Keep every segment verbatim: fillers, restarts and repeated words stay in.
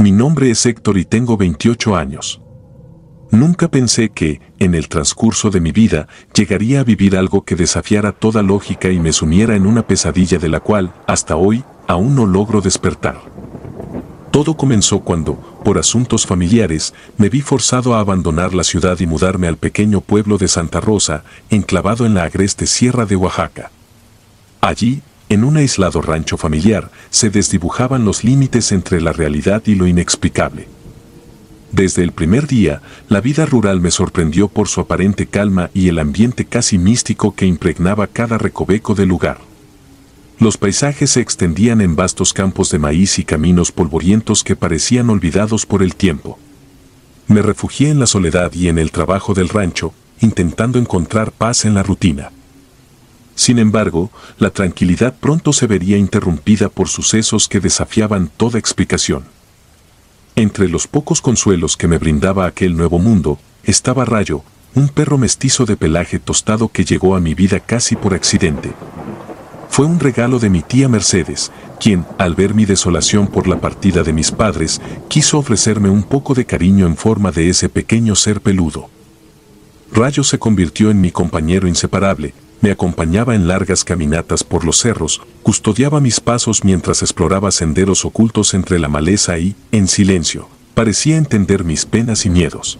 Mi nombre es Héctor y tengo veintiocho años. Nunca pensé que, en el transcurso de mi vida, llegaría a vivir algo que desafiara toda lógica y me sumiera en una pesadilla de la cual, hasta hoy, aún no logro despertar. Todo comenzó cuando, por asuntos familiares, me vi forzado a abandonar la ciudad y mudarme al pequeño pueblo de Santa Rosa, enclavado en la agreste sierra de Oaxaca. Allí, en un aislado rancho familiar, se desdibujaban los límites entre la realidad y lo inexplicable. Desde el primer día, la vida rural me sorprendió por su aparente calma y el ambiente casi místico que impregnaba cada recoveco del lugar. Los paisajes se extendían en vastos campos de maíz y caminos polvorientos que parecían olvidados por el tiempo. Me refugié en la soledad y en el trabajo del rancho, intentando encontrar paz en la rutina. Sin embargo, la tranquilidad pronto se vería interrumpida por sucesos que desafiaban toda explicación. Entre los pocos consuelos que me brindaba aquel nuevo mundo, estaba Rayo, un perro mestizo de pelaje tostado que llegó a mi vida casi por accidente. Fue un regalo de mi tía Mercedes, quien, al ver mi desolación por la partida de mis padres, quiso ofrecerme un poco de cariño en forma de ese pequeño ser peludo. Rayo se convirtió en mi compañero inseparable, me acompañaba en largas caminatas por los cerros, custodiaba mis pasos mientras exploraba senderos ocultos entre la maleza y, en silencio, parecía entender mis penas y miedos.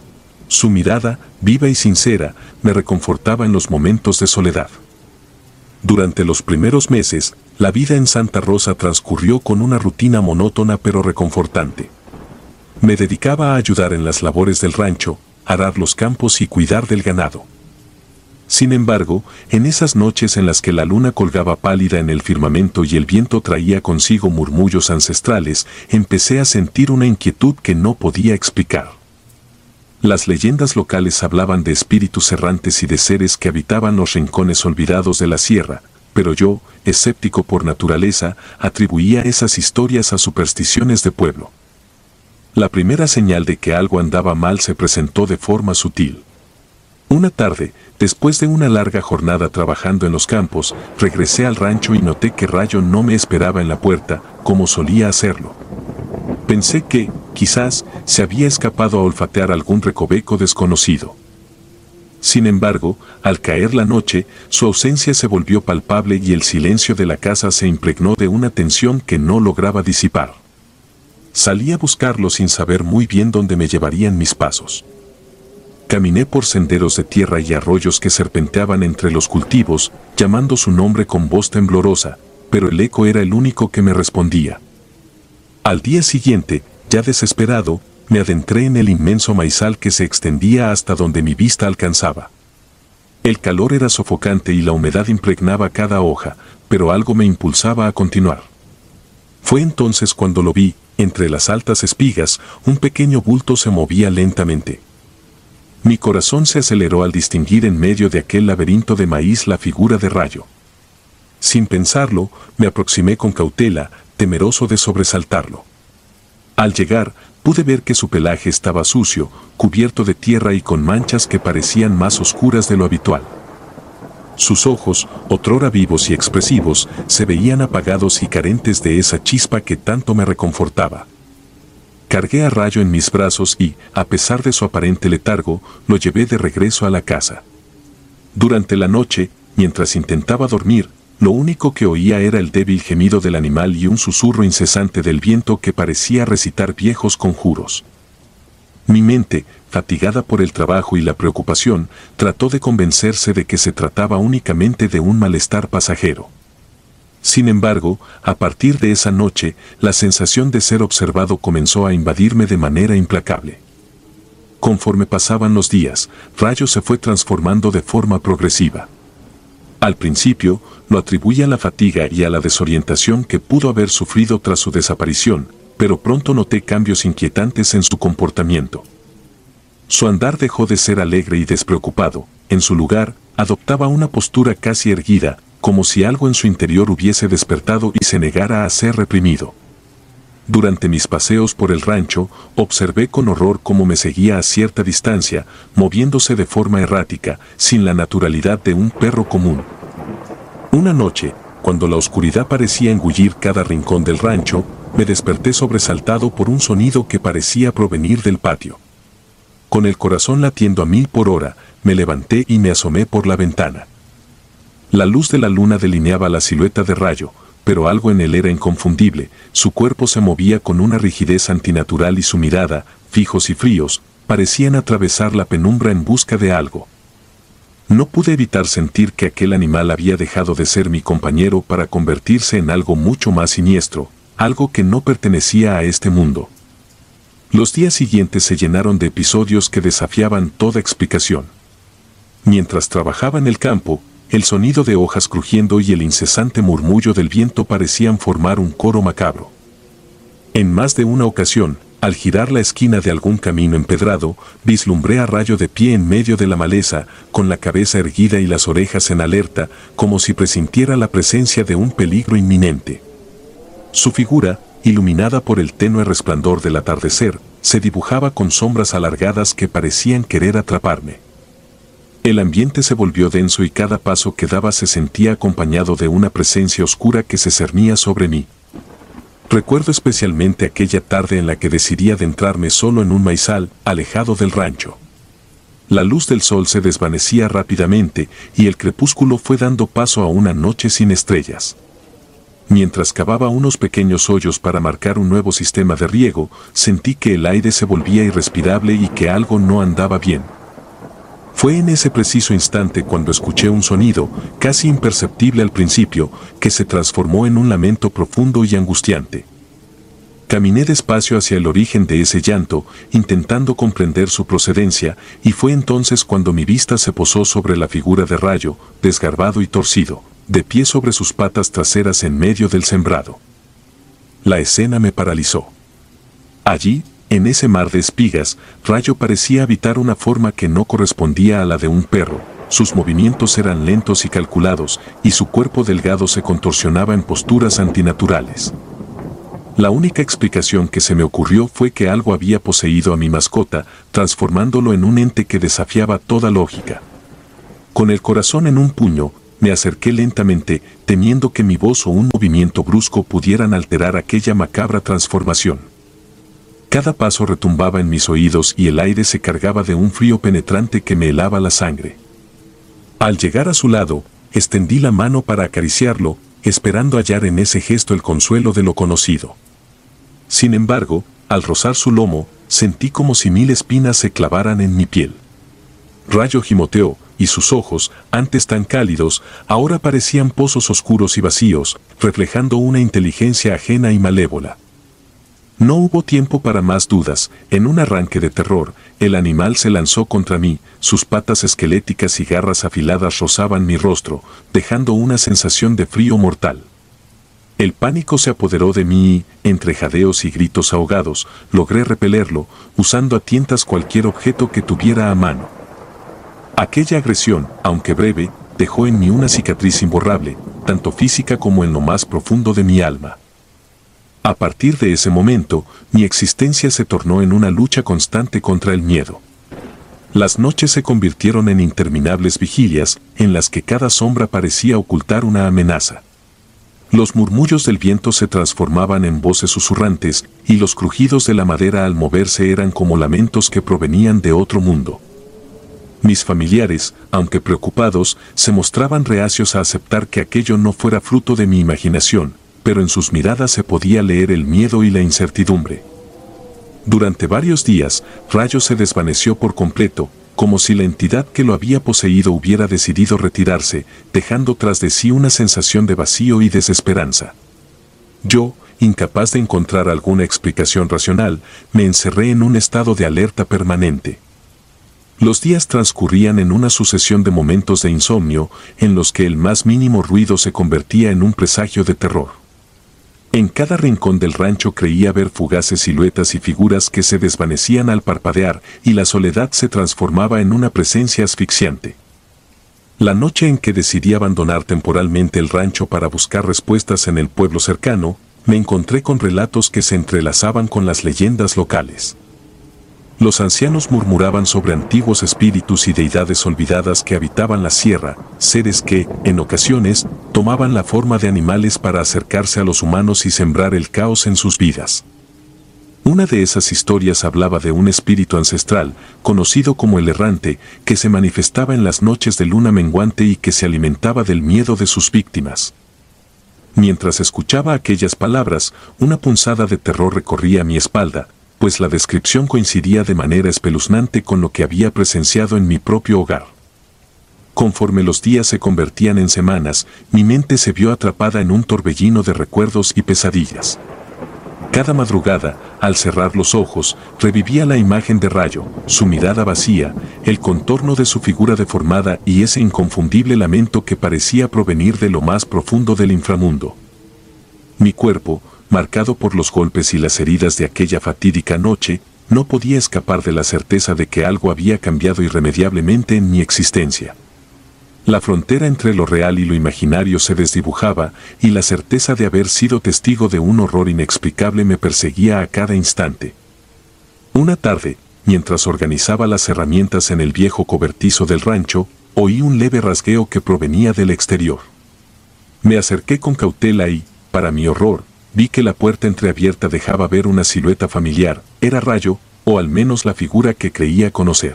Su mirada, viva y sincera, me reconfortaba en los momentos de soledad. Durante los primeros meses, la vida en Santa Rosa transcurrió con una rutina monótona pero reconfortante. Me dedicaba a ayudar en las labores del rancho, arar los campos y cuidar del ganado. Sin embargo, en esas noches en las que la luna colgaba pálida en el firmamento y el viento traía consigo murmullos ancestrales, empecé a sentir una inquietud que no podía explicar. Las leyendas locales hablaban de espíritus errantes y de seres que habitaban los rincones olvidados de la sierra, pero yo, escéptico por naturaleza, atribuía esas historias a supersticiones de pueblo. La primera señal de que algo andaba mal se presentó de forma sutil. Una tarde, después de una larga jornada trabajando en los campos, regresé al rancho y noté que Rayo no me esperaba en la puerta, como solía hacerlo. Pensé que, quizás, se había escapado a olfatear algún recoveco desconocido. Sin embargo, al caer la noche, su ausencia se volvió palpable y el silencio de la casa se impregnó de una tensión que no lograba disipar. Salí a buscarlo sin saber muy bien dónde me llevarían mis pasos. Caminé por senderos de tierra y arroyos que serpenteaban entre los cultivos, llamando su nombre con voz temblorosa, pero el eco era el único que me respondía. Al día siguiente, ya desesperado, me adentré en el inmenso maizal que se extendía hasta donde mi vista alcanzaba. El calor era sofocante y la humedad impregnaba cada hoja, pero algo me impulsaba a continuar. Fue entonces cuando lo vi, entre las altas espigas, un pequeño bulto se movía lentamente. Mi corazón se aceleró al distinguir en medio de aquel laberinto de maíz la figura de Rayo. Sin pensarlo, me aproximé con cautela, temeroso de sobresaltarlo. Al llegar, pude ver que su pelaje estaba sucio, cubierto de tierra y con manchas que parecían más oscuras de lo habitual. Sus ojos, otrora vivos y expresivos, se veían apagados y carentes de esa chispa que tanto me reconfortaba. Cargué a Rayo en mis brazos y, a pesar de su aparente letargo, lo llevé de regreso a la casa. Durante la noche, mientras intentaba dormir, lo único que oía era el débil gemido del animal y un susurro incesante del viento que parecía recitar viejos conjuros. Mi mente, fatigada por el trabajo y la preocupación, trató de convencerse de que se trataba únicamente de un malestar pasajero. Sin embargo, a partir de esa noche, la sensación de ser observado comenzó a invadirme de manera implacable. Conforme pasaban los días, Rayo se fue transformando de forma progresiva. Al principio, lo atribuía a la fatiga y a la desorientación que pudo haber sufrido tras su desaparición, pero pronto noté cambios inquietantes en su comportamiento. Su andar dejó de ser alegre y despreocupado, en su lugar, adoptaba una postura casi erguida, como si algo en su interior hubiese despertado y se negara a ser reprimido. Durante mis paseos por el rancho, observé con horror cómo me seguía a cierta distancia, moviéndose de forma errática, sin la naturalidad de un perro común. Una noche, cuando la oscuridad parecía engullir cada rincón del rancho, me desperté sobresaltado por un sonido que parecía provenir del patio. Con el corazón latiendo a mil por hora, me levanté y me asomé por la ventana. La luz de la luna delineaba la silueta de Rayo, pero algo en él era inconfundible, su cuerpo se movía con una rigidez antinatural y su mirada, fijos y fríos, parecían atravesar la penumbra en busca de algo. No pude evitar sentir que aquel animal había dejado de ser mi compañero para convertirse en algo mucho más siniestro, algo que no pertenecía a este mundo. Los días siguientes se llenaron de episodios que desafiaban toda explicación. Mientras trabajaba en el campo, el sonido de hojas crujiendo y el incesante murmullo del viento parecían formar un coro macabro. En más de una ocasión, al girar la esquina de algún camino empedrado, vislumbré a Rayo de pie en medio de la maleza, con la cabeza erguida y las orejas en alerta, como si presintiera la presencia de un peligro inminente. Su figura, iluminada por el tenue resplandor del atardecer, se dibujaba con sombras alargadas que parecían querer atraparme. El ambiente se volvió denso y cada paso que daba se sentía acompañado de una presencia oscura que se cernía sobre mí. Recuerdo especialmente aquella tarde en la que decidí adentrarme solo en un maizal, alejado del rancho. La luz del sol se desvanecía rápidamente y el crepúsculo fue dando paso a una noche sin estrellas. Mientras cavaba unos pequeños hoyos para marcar un nuevo sistema de riego, sentí que el aire se volvía irrespirable y que algo no andaba bien. Fue en ese preciso instante cuando escuché un sonido, casi imperceptible al principio, que se transformó en un lamento profundo y angustiante. Caminé despacio hacia el origen de ese llanto, intentando comprender su procedencia, y fue entonces cuando mi vista se posó sobre la figura de Rayo, desgarbado y torcido, de pie sobre sus patas traseras en medio del sembrado. La escena me paralizó. Allí, en ese mar de espigas, Rayo parecía habitar una forma que no correspondía a la de un perro. Sus movimientos eran lentos y calculados, y su cuerpo delgado se contorsionaba en posturas antinaturales. La única explicación que se me ocurrió fue que algo había poseído a mi mascota, transformándolo en un ente que desafiaba toda lógica. Con el corazón en un puño, me acerqué lentamente, temiendo que mi voz o un movimiento brusco pudieran alterar aquella macabra transformación. Cada paso retumbaba en mis oídos y el aire se cargaba de un frío penetrante que me helaba la sangre. Al llegar a su lado, extendí la mano para acariciarlo, esperando hallar en ese gesto el consuelo de lo conocido. Sin embargo, al rozar su lomo, sentí como si mil espinas se clavaran en mi piel. Rayo gimoteó, y sus ojos, antes tan cálidos, ahora parecían pozos oscuros y vacíos, reflejando una inteligencia ajena y malévola. No hubo tiempo para más dudas. En un arranque de terror, el animal se lanzó contra mí, sus patas esqueléticas y garras afiladas rozaban mi rostro, dejando una sensación de frío mortal. El pánico se apoderó de mí y, entre jadeos y gritos ahogados, logré repelerlo, usando a tientas cualquier objeto que tuviera a mano. Aquella agresión, aunque breve, dejó en mí una cicatriz imborrable, tanto física como en lo más profundo de mi alma. A partir de ese momento, mi existencia se tornó en una lucha constante contra el miedo. Las noches se convirtieron en interminables vigilias, en las que cada sombra parecía ocultar una amenaza. Los murmullos del viento se transformaban en voces susurrantes, y los crujidos de la madera al moverse eran como lamentos que provenían de otro mundo. Mis familiares, aunque preocupados, se mostraban reacios a aceptar que aquello no fuera fruto de mi imaginación, pero en sus miradas se podía leer el miedo y la incertidumbre. Durante varios días, Rayo se desvaneció por completo, como si la entidad que lo había poseído hubiera decidido retirarse, dejando tras de sí una sensación de vacío y desesperanza. Yo, incapaz de encontrar alguna explicación racional, me encerré en un estado de alerta permanente. Los días transcurrían en una sucesión de momentos de insomnio, en los que el más mínimo ruido se convertía en un presagio de terror. En cada rincón del rancho creía ver fugaces siluetas y figuras que se desvanecían al parpadear, y la soledad se transformaba en una presencia asfixiante. La noche en que decidí abandonar temporalmente el rancho para buscar respuestas en el pueblo cercano, me encontré con relatos que se entrelazaban con las leyendas locales. Los ancianos murmuraban sobre antiguos espíritus y deidades olvidadas que habitaban la sierra, seres que, en ocasiones, tomaban la forma de animales para acercarse a los humanos y sembrar el caos en sus vidas. Una de esas historias hablaba de un espíritu ancestral, conocido como el errante, que se manifestaba en las noches de luna menguante y que se alimentaba del miedo de sus víctimas. Mientras escuchaba aquellas palabras, una punzada de terror recorría mi espalda, pues la descripción coincidía de manera espeluznante con lo que había presenciado en mi propio hogar. Conforme los días se convertían en semanas, mi mente se vio atrapada en un torbellino de recuerdos y pesadillas. Cada madrugada, al cerrar los ojos, revivía la imagen de Rayo, su mirada vacía, el contorno de su figura deformada y ese inconfundible lamento que parecía provenir de lo más profundo del inframundo. Mi cuerpo, marcado por los golpes y las heridas de aquella fatídica noche, no podía escapar de la certeza de que algo había cambiado irremediablemente en mi existencia. La frontera entre lo real y lo imaginario se desdibujaba, y la certeza de haber sido testigo de un horror inexplicable me perseguía a cada instante. Una tarde, mientras organizaba las herramientas en el viejo cobertizo del rancho, oí un leve rasgueo que provenía del exterior. Me acerqué con cautela y, para mi horror, vi que la puerta entreabierta dejaba ver una silueta familiar. Era Rayo, o al menos la figura que creía conocer.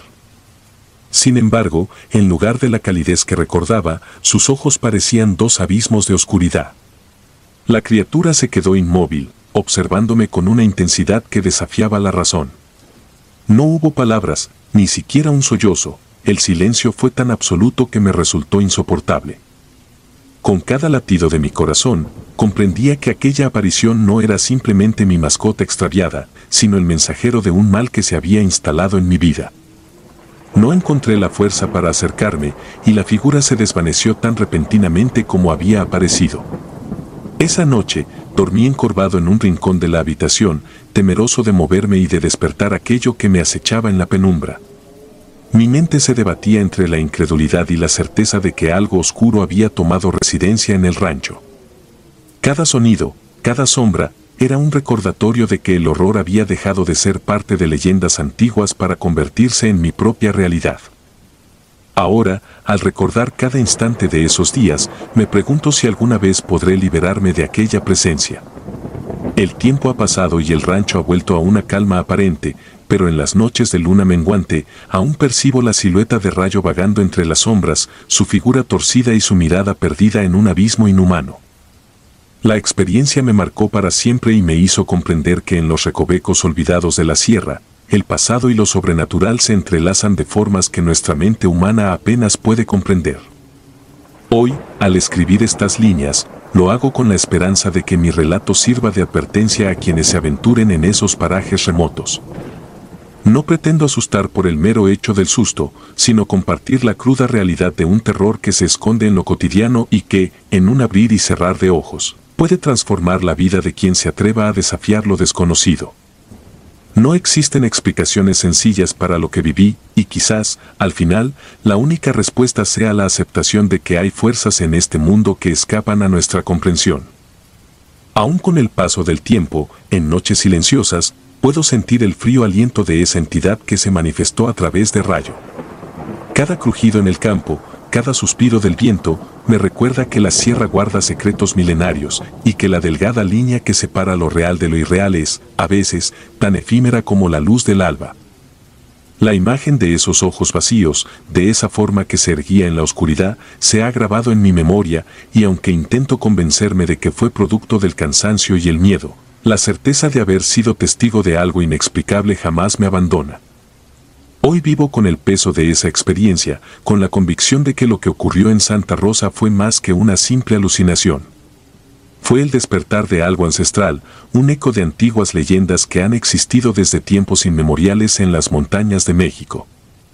Sin embargo, en lugar de la calidez que recordaba, sus ojos parecían dos abismos de oscuridad. La criatura se quedó inmóvil, observándome con una intensidad que desafiaba la razón. No hubo palabras, ni siquiera un sollozo. El silencio fue tan absoluto que me resultó insoportable. Con cada latido de mi corazón, comprendía que aquella aparición no era simplemente mi mascota extraviada, sino el mensajero de un mal que se había instalado en mi vida. No encontré la fuerza para acercarme, y la figura se desvaneció tan repentinamente como había aparecido. Esa noche, dormí encorvado en un rincón de la habitación, temeroso de moverme y de despertar aquello que me acechaba en la penumbra. Mi mente se debatía entre la incredulidad y la certeza de que algo oscuro había tomado residencia en el rancho. Cada sonido, cada sombra, era un recordatorio de que el horror había dejado de ser parte de leyendas antiguas para convertirse en mi propia realidad. Ahora, al recordar cada instante de esos días, me pregunto si alguna vez podré liberarme de aquella presencia. El tiempo ha pasado y el rancho ha vuelto a una calma aparente, pero en las noches de luna menguante, aún percibo la silueta de Rayo vagando entre las sombras, su figura torcida y su mirada perdida en un abismo inhumano. La experiencia me marcó para siempre y me hizo comprender que en los recovecos olvidados de la sierra, el pasado y lo sobrenatural se entrelazan de formas que nuestra mente humana apenas puede comprender. Hoy, al escribir estas líneas, lo hago con la esperanza de que mi relato sirva de advertencia a quienes se aventuren en esos parajes remotos. No pretendo asustar por el mero hecho del susto, sino compartir la cruda realidad de un terror que se esconde en lo cotidiano y que, en un abrir y cerrar de ojos, puede transformar la vida de quien se atreva a desafiar lo desconocido. No existen explicaciones sencillas para lo que viví, y quizás, al final, la única respuesta sea la aceptación de que hay fuerzas en este mundo que escapan a nuestra comprensión. Aún con el paso del tiempo, en noches silenciosas, puedo sentir el frío aliento de esa entidad que se manifestó a través de Rayo. Cada crujido en el campo, cada suspiro del viento, me recuerda que la sierra guarda secretos milenarios y que la delgada línea que separa lo real de lo irreal es, a veces, tan efímera como la luz del alba. La imagen de esos ojos vacíos, de esa forma que se erguía en la oscuridad, se ha grabado en mi memoria, y aunque intento convencerme de que fue producto del cansancio y el miedo, la certeza de haber sido testigo de algo inexplicable jamás me abandona. Hoy vivo con el peso de esa experiencia, con la convicción de que lo que ocurrió en Santa Rosa fue más que una simple alucinación. Fue el despertar de algo ancestral, un eco de antiguas leyendas que han existido desde tiempos inmemoriales en las montañas de México.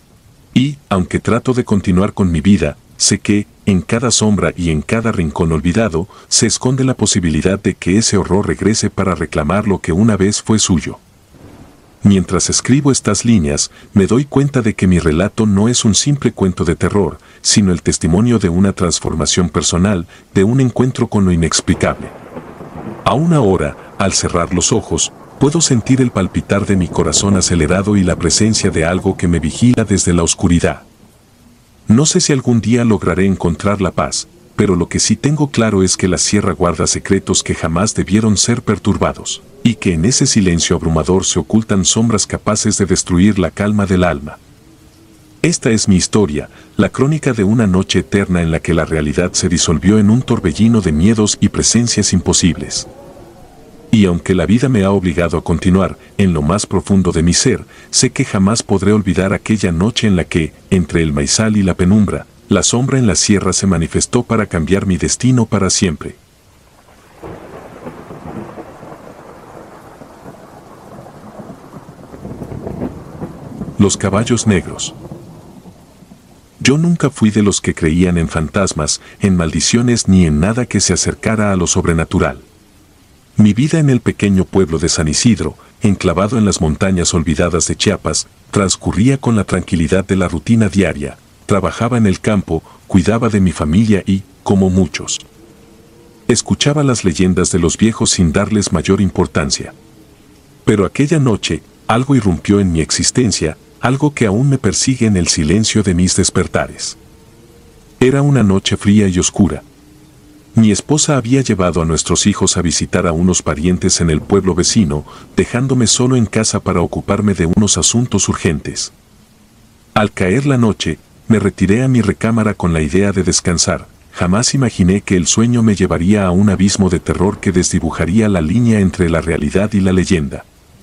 Y, aunque trato de continuar con mi vida, sé que, en cada sombra y en cada rincón olvidado, se esconde la posibilidad de que ese horror regrese para reclamar lo que una vez fue suyo. Mientras escribo estas líneas, me doy cuenta de que mi relato no es un simple cuento de terror, sino el testimonio de una transformación personal, de un encuentro con lo inexplicable. Aún ahora, al cerrar los ojos, puedo sentir el palpitar de mi corazón acelerado y la presencia de algo que me vigila desde la oscuridad. No sé si algún día lograré encontrar la paz, pero lo que sí tengo claro es que la sierra guarda secretos que jamás debieron ser perturbados, y que en ese silencio abrumador se ocultan sombras capaces de destruir la calma del alma. Esta es mi historia, la crónica de una noche eterna en la que la realidad se disolvió en un torbellino de miedos y presencias imposibles. Y aunque la vida me ha obligado a continuar, en lo más profundo de mi ser, sé que jamás podré olvidar aquella noche en la que, entre el maizal y la penumbra, la sombra en la sierra se manifestó para cambiar mi destino para siempre. Los caballos negros. Yo nunca fui de los que creían en fantasmas, en maldiciones ni en nada que se acercara a lo sobrenatural. Mi vida en el pequeño pueblo de San Isidro, enclavado en las montañas olvidadas de Chiapas, transcurría con la tranquilidad de la rutina diaria. Trabajaba en el campo, cuidaba de mi familia y, como muchos, escuchaba las leyendas de los viejos sin darles mayor importancia. Pero aquella noche, algo irrumpió en mi existencia, algo que aún me persigue en el silencio de mis despertares. Era una noche fría y oscura. Mi esposa había llevado a nuestros hijos a visitar a unos parientes en el pueblo vecino, dejándome solo en casa para ocuparme de unos asuntos urgentes. Al caer la noche, me retiré a mi recámara con la idea de descansar. Jamás imaginé que el sueño me llevaría a un abismo de terror que desdibujaría la línea entre la realidad y la leyenda.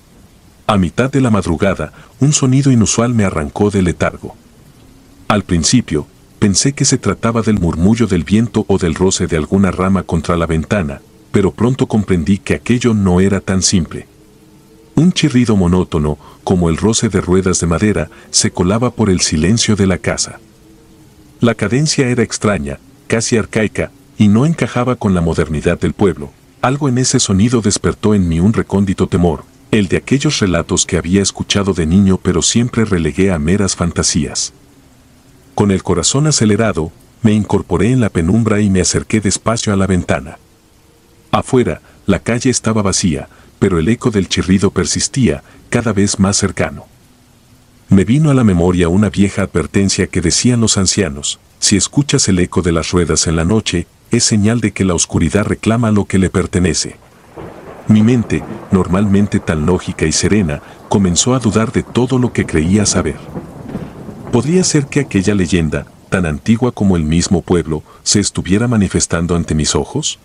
A mitad de la madrugada, un sonido inusual me arrancó del letargo. Al principio, pensé que se trataba del murmullo del viento o del roce de alguna rama contra la ventana, pero pronto comprendí que aquello no era tan simple. Un chirrido monótono, como el roce de ruedas de madera, se colaba por el silencio de la casa. La cadencia era extraña, casi arcaica, y no encajaba con la modernidad del pueblo. Algo en ese sonido despertó en mí un recóndito temor, el de aquellos relatos que había escuchado de niño pero siempre relegué a meras fantasías. Con el corazón acelerado, me incorporé en la penumbra y me acerqué despacio a la ventana. Afuera, la calle estaba vacía, pero el eco del chirrido persistía, cada vez más cercano. Me vino a la memoria una vieja advertencia que decían los ancianos: si escuchas el eco de las ruedas en la noche, es señal de que la oscuridad reclama lo que le pertenece. Mi mente, normalmente tan lógica y serena, comenzó a dudar de todo lo que creía saber. ¿Podría ser que aquella leyenda, tan antigua como el mismo pueblo, se estuviera manifestando ante mis ojos?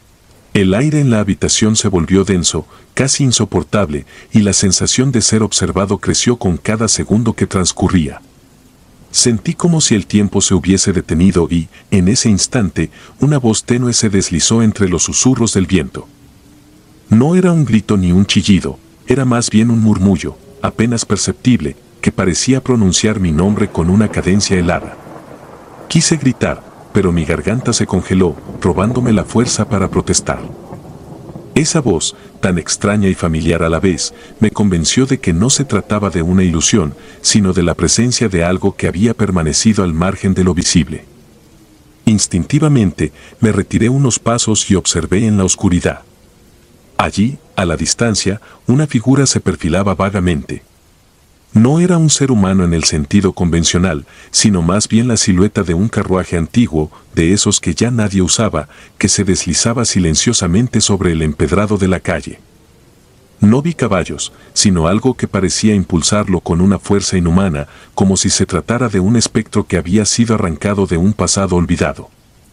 El aire en la habitación se volvió denso, casi insoportable, y la sensación de ser observado creció con cada segundo que transcurría. Sentí como si el tiempo se hubiese detenido y, en ese instante, una voz tenue se deslizó entre los susurros del viento. No era un grito ni un chillido, era más bien un murmullo, apenas perceptible, que parecía pronunciar mi nombre con una cadencia helada. Quise gritar, pero mi garganta se congeló, robándome la fuerza para protestar. Esa voz, tan extraña y familiar a la vez, me convenció de que no se trataba de una ilusión, sino de la presencia de algo que había permanecido al margen de lo visible. Instintivamente, me retiré unos pasos y observé en la oscuridad. Allí, a la distancia, una figura se perfilaba vagamente. No era un ser humano en el sentido convencional, sino más bien la silueta de un carruaje antiguo, de esos que ya nadie usaba, que se deslizaba silenciosamente sobre el empedrado de la calle. No vi caballos, sino algo que parecía impulsarlo con una fuerza inhumana, como si se tratara de un espectro que había sido arrancado de un pasado olvidado.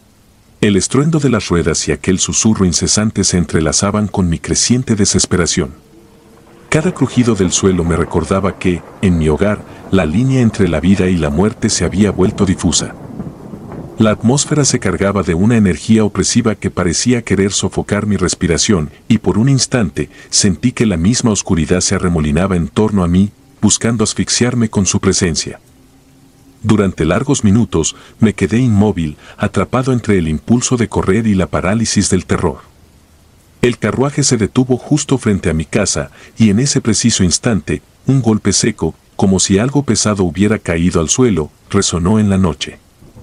El estruendo de las ruedas y aquel susurro incesante se entrelazaban con mi creciente desesperación. Cada crujido del suelo me recordaba que, en mi hogar, la línea entre la vida y la muerte se había vuelto difusa. La atmósfera se cargaba de una energía opresiva que parecía querer sofocar mi respiración, y por un instante sentí que la misma oscuridad se arremolinaba en torno a mí, buscando asfixiarme con su presencia. Durante largos minutos me quedé inmóvil, atrapado entre el impulso de correr y la parálisis del terror. El carruaje se detuvo justo frente a mi casa, y en ese preciso instante, un golpe seco, como si algo pesado hubiera caído al suelo, resonó en la noche.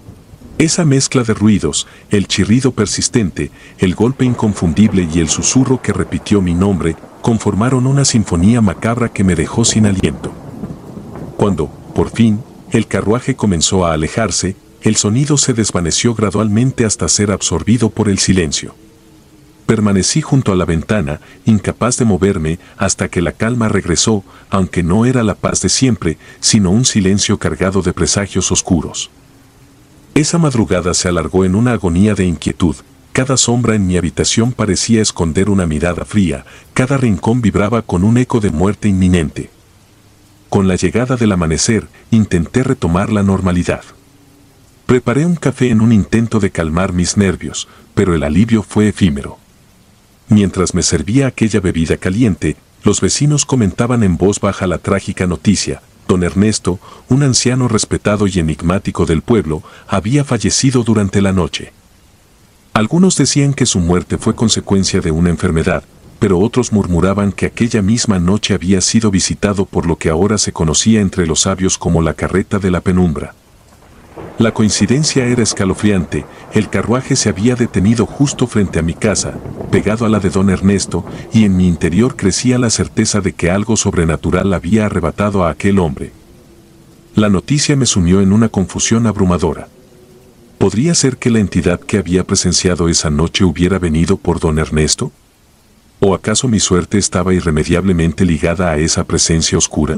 Esa mezcla de ruidos, el chirrido persistente, el golpe inconfundible y el susurro que repitió mi nombre, conformaron una sinfonía macabra que me dejó sin aliento. Cuando, por fin, el carruaje comenzó a alejarse, el sonido se desvaneció gradualmente hasta ser absorbido por el silencio. Permanecí junto a la ventana, incapaz de moverme, hasta que la calma regresó, aunque no era la paz de siempre, sino un silencio cargado de presagios oscuros. Esa madrugada se alargó en una agonía de inquietud. Cada sombra en mi habitación parecía esconder una mirada fría, cada rincón vibraba con un eco de muerte inminente. Con la llegada del amanecer, intenté retomar la normalidad. Preparé un café en un intento de calmar mis nervios, pero el alivio fue efímero. Mientras me servía aquella bebida caliente, los vecinos comentaban en voz baja la trágica noticia. Don Ernesto, un anciano respetado y enigmático del pueblo, había fallecido durante la noche. Algunos decían que su muerte fue consecuencia de una enfermedad, pero otros murmuraban que aquella misma noche había sido visitado por lo que ahora se conocía entre los sabios como la carreta de la penumbra. La coincidencia era escalofriante, el carruaje se había detenido justo frente a mi casa, pegado a la de don Ernesto, y en mi interior crecía la certeza de que algo sobrenatural había arrebatado a aquel hombre. La noticia me sumió en una confusión abrumadora. ¿Podría ser que la entidad que había presenciado esa noche hubiera venido por don Ernesto? ¿O acaso mi suerte estaba irremediablemente ligada a esa presencia oscura?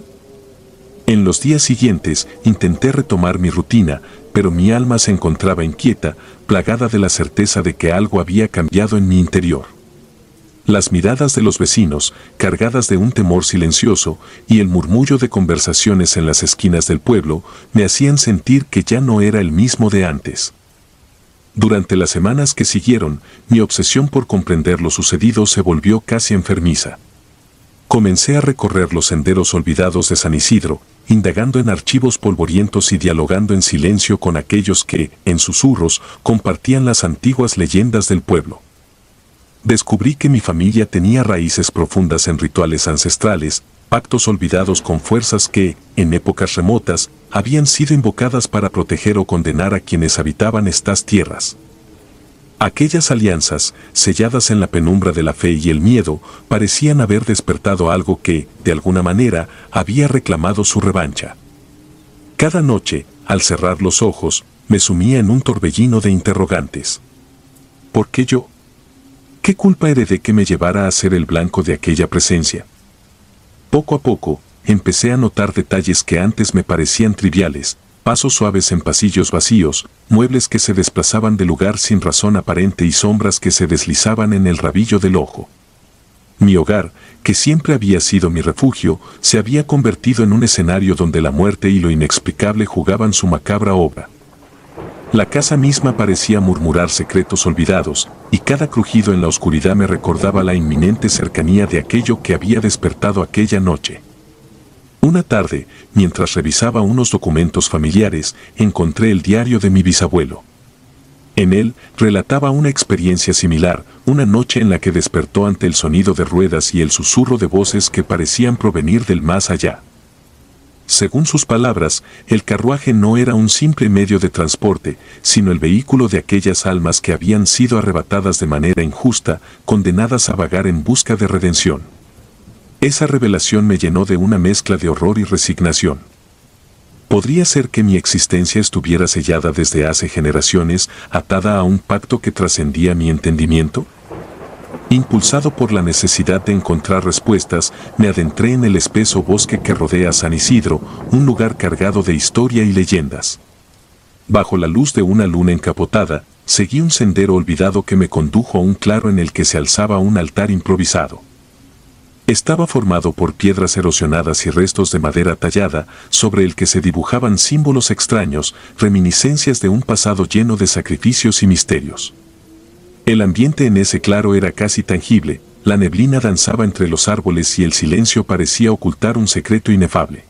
En los días siguientes intenté retomar mi rutina, pero mi alma se encontraba inquieta, plagada de la certeza de que algo había cambiado en mi interior. Las miradas de los vecinos, cargadas de un temor silencioso, y el murmullo de conversaciones en las esquinas del pueblo, me hacían sentir que ya no era el mismo de antes. Durante las semanas que siguieron, mi obsesión por comprender lo sucedido se volvió casi enfermiza. Comencé a recorrer los senderos olvidados de San Isidro, indagando en archivos polvorientos y dialogando en silencio con aquellos que, en susurros, compartían las antiguas leyendas del pueblo. Descubrí que mi familia tenía raíces profundas en rituales ancestrales, pactos olvidados con fuerzas que, en épocas remotas, habían sido invocadas para proteger o condenar a quienes habitaban estas tierras. Aquellas alianzas, selladas en la penumbra de la fe y el miedo, parecían haber despertado algo que, de alguna manera, había reclamado su revancha. Cada noche, al cerrar los ojos, me sumía en un torbellino de interrogantes. ¿Por qué yo? ¿Qué culpa heredé que me llevara a ser el blanco de aquella presencia? Poco a poco, empecé a notar detalles que antes me parecían triviales, pasos suaves en pasillos vacíos, muebles que se desplazaban de lugar sin razón aparente y sombras que se deslizaban en el rabillo del ojo. Mi hogar, que siempre había sido mi refugio, se había convertido en un escenario donde la muerte y lo inexplicable jugaban su macabra obra. La casa misma parecía murmurar secretos olvidados, y cada crujido en la oscuridad me recordaba la inminente cercanía de aquello que había despertado aquella noche. Una tarde, mientras revisaba unos documentos familiares, encontré el diario de mi bisabuelo. En él, relataba una experiencia similar, una noche en la que despertó ante el sonido de ruedas y el susurro de voces que parecían provenir del más allá. Según sus palabras, el carruaje no era un simple medio de transporte, sino el vehículo de aquellas almas que habían sido arrebatadas de manera injusta, condenadas a vagar en busca de redención. Esa revelación me llenó de una mezcla de horror y resignación. ¿Podría ser que mi existencia estuviera sellada desde hace generaciones, atada a un pacto que trascendía mi entendimiento? Impulsado por la necesidad de encontrar respuestas, me adentré en el espeso bosque que rodea San Isidro, un lugar cargado de historia y leyendas. Bajo la luz de una luna encapotada, seguí un sendero olvidado que me condujo a un claro en el que se alzaba un altar improvisado. Estaba formado por piedras erosionadas y restos de madera tallada, sobre el que se dibujaban símbolos extraños, reminiscencias de un pasado lleno de sacrificios y misterios. El ambiente en ese claro era casi tangible, la neblina danzaba entre los árboles y el silencio parecía ocultar un secreto inefable.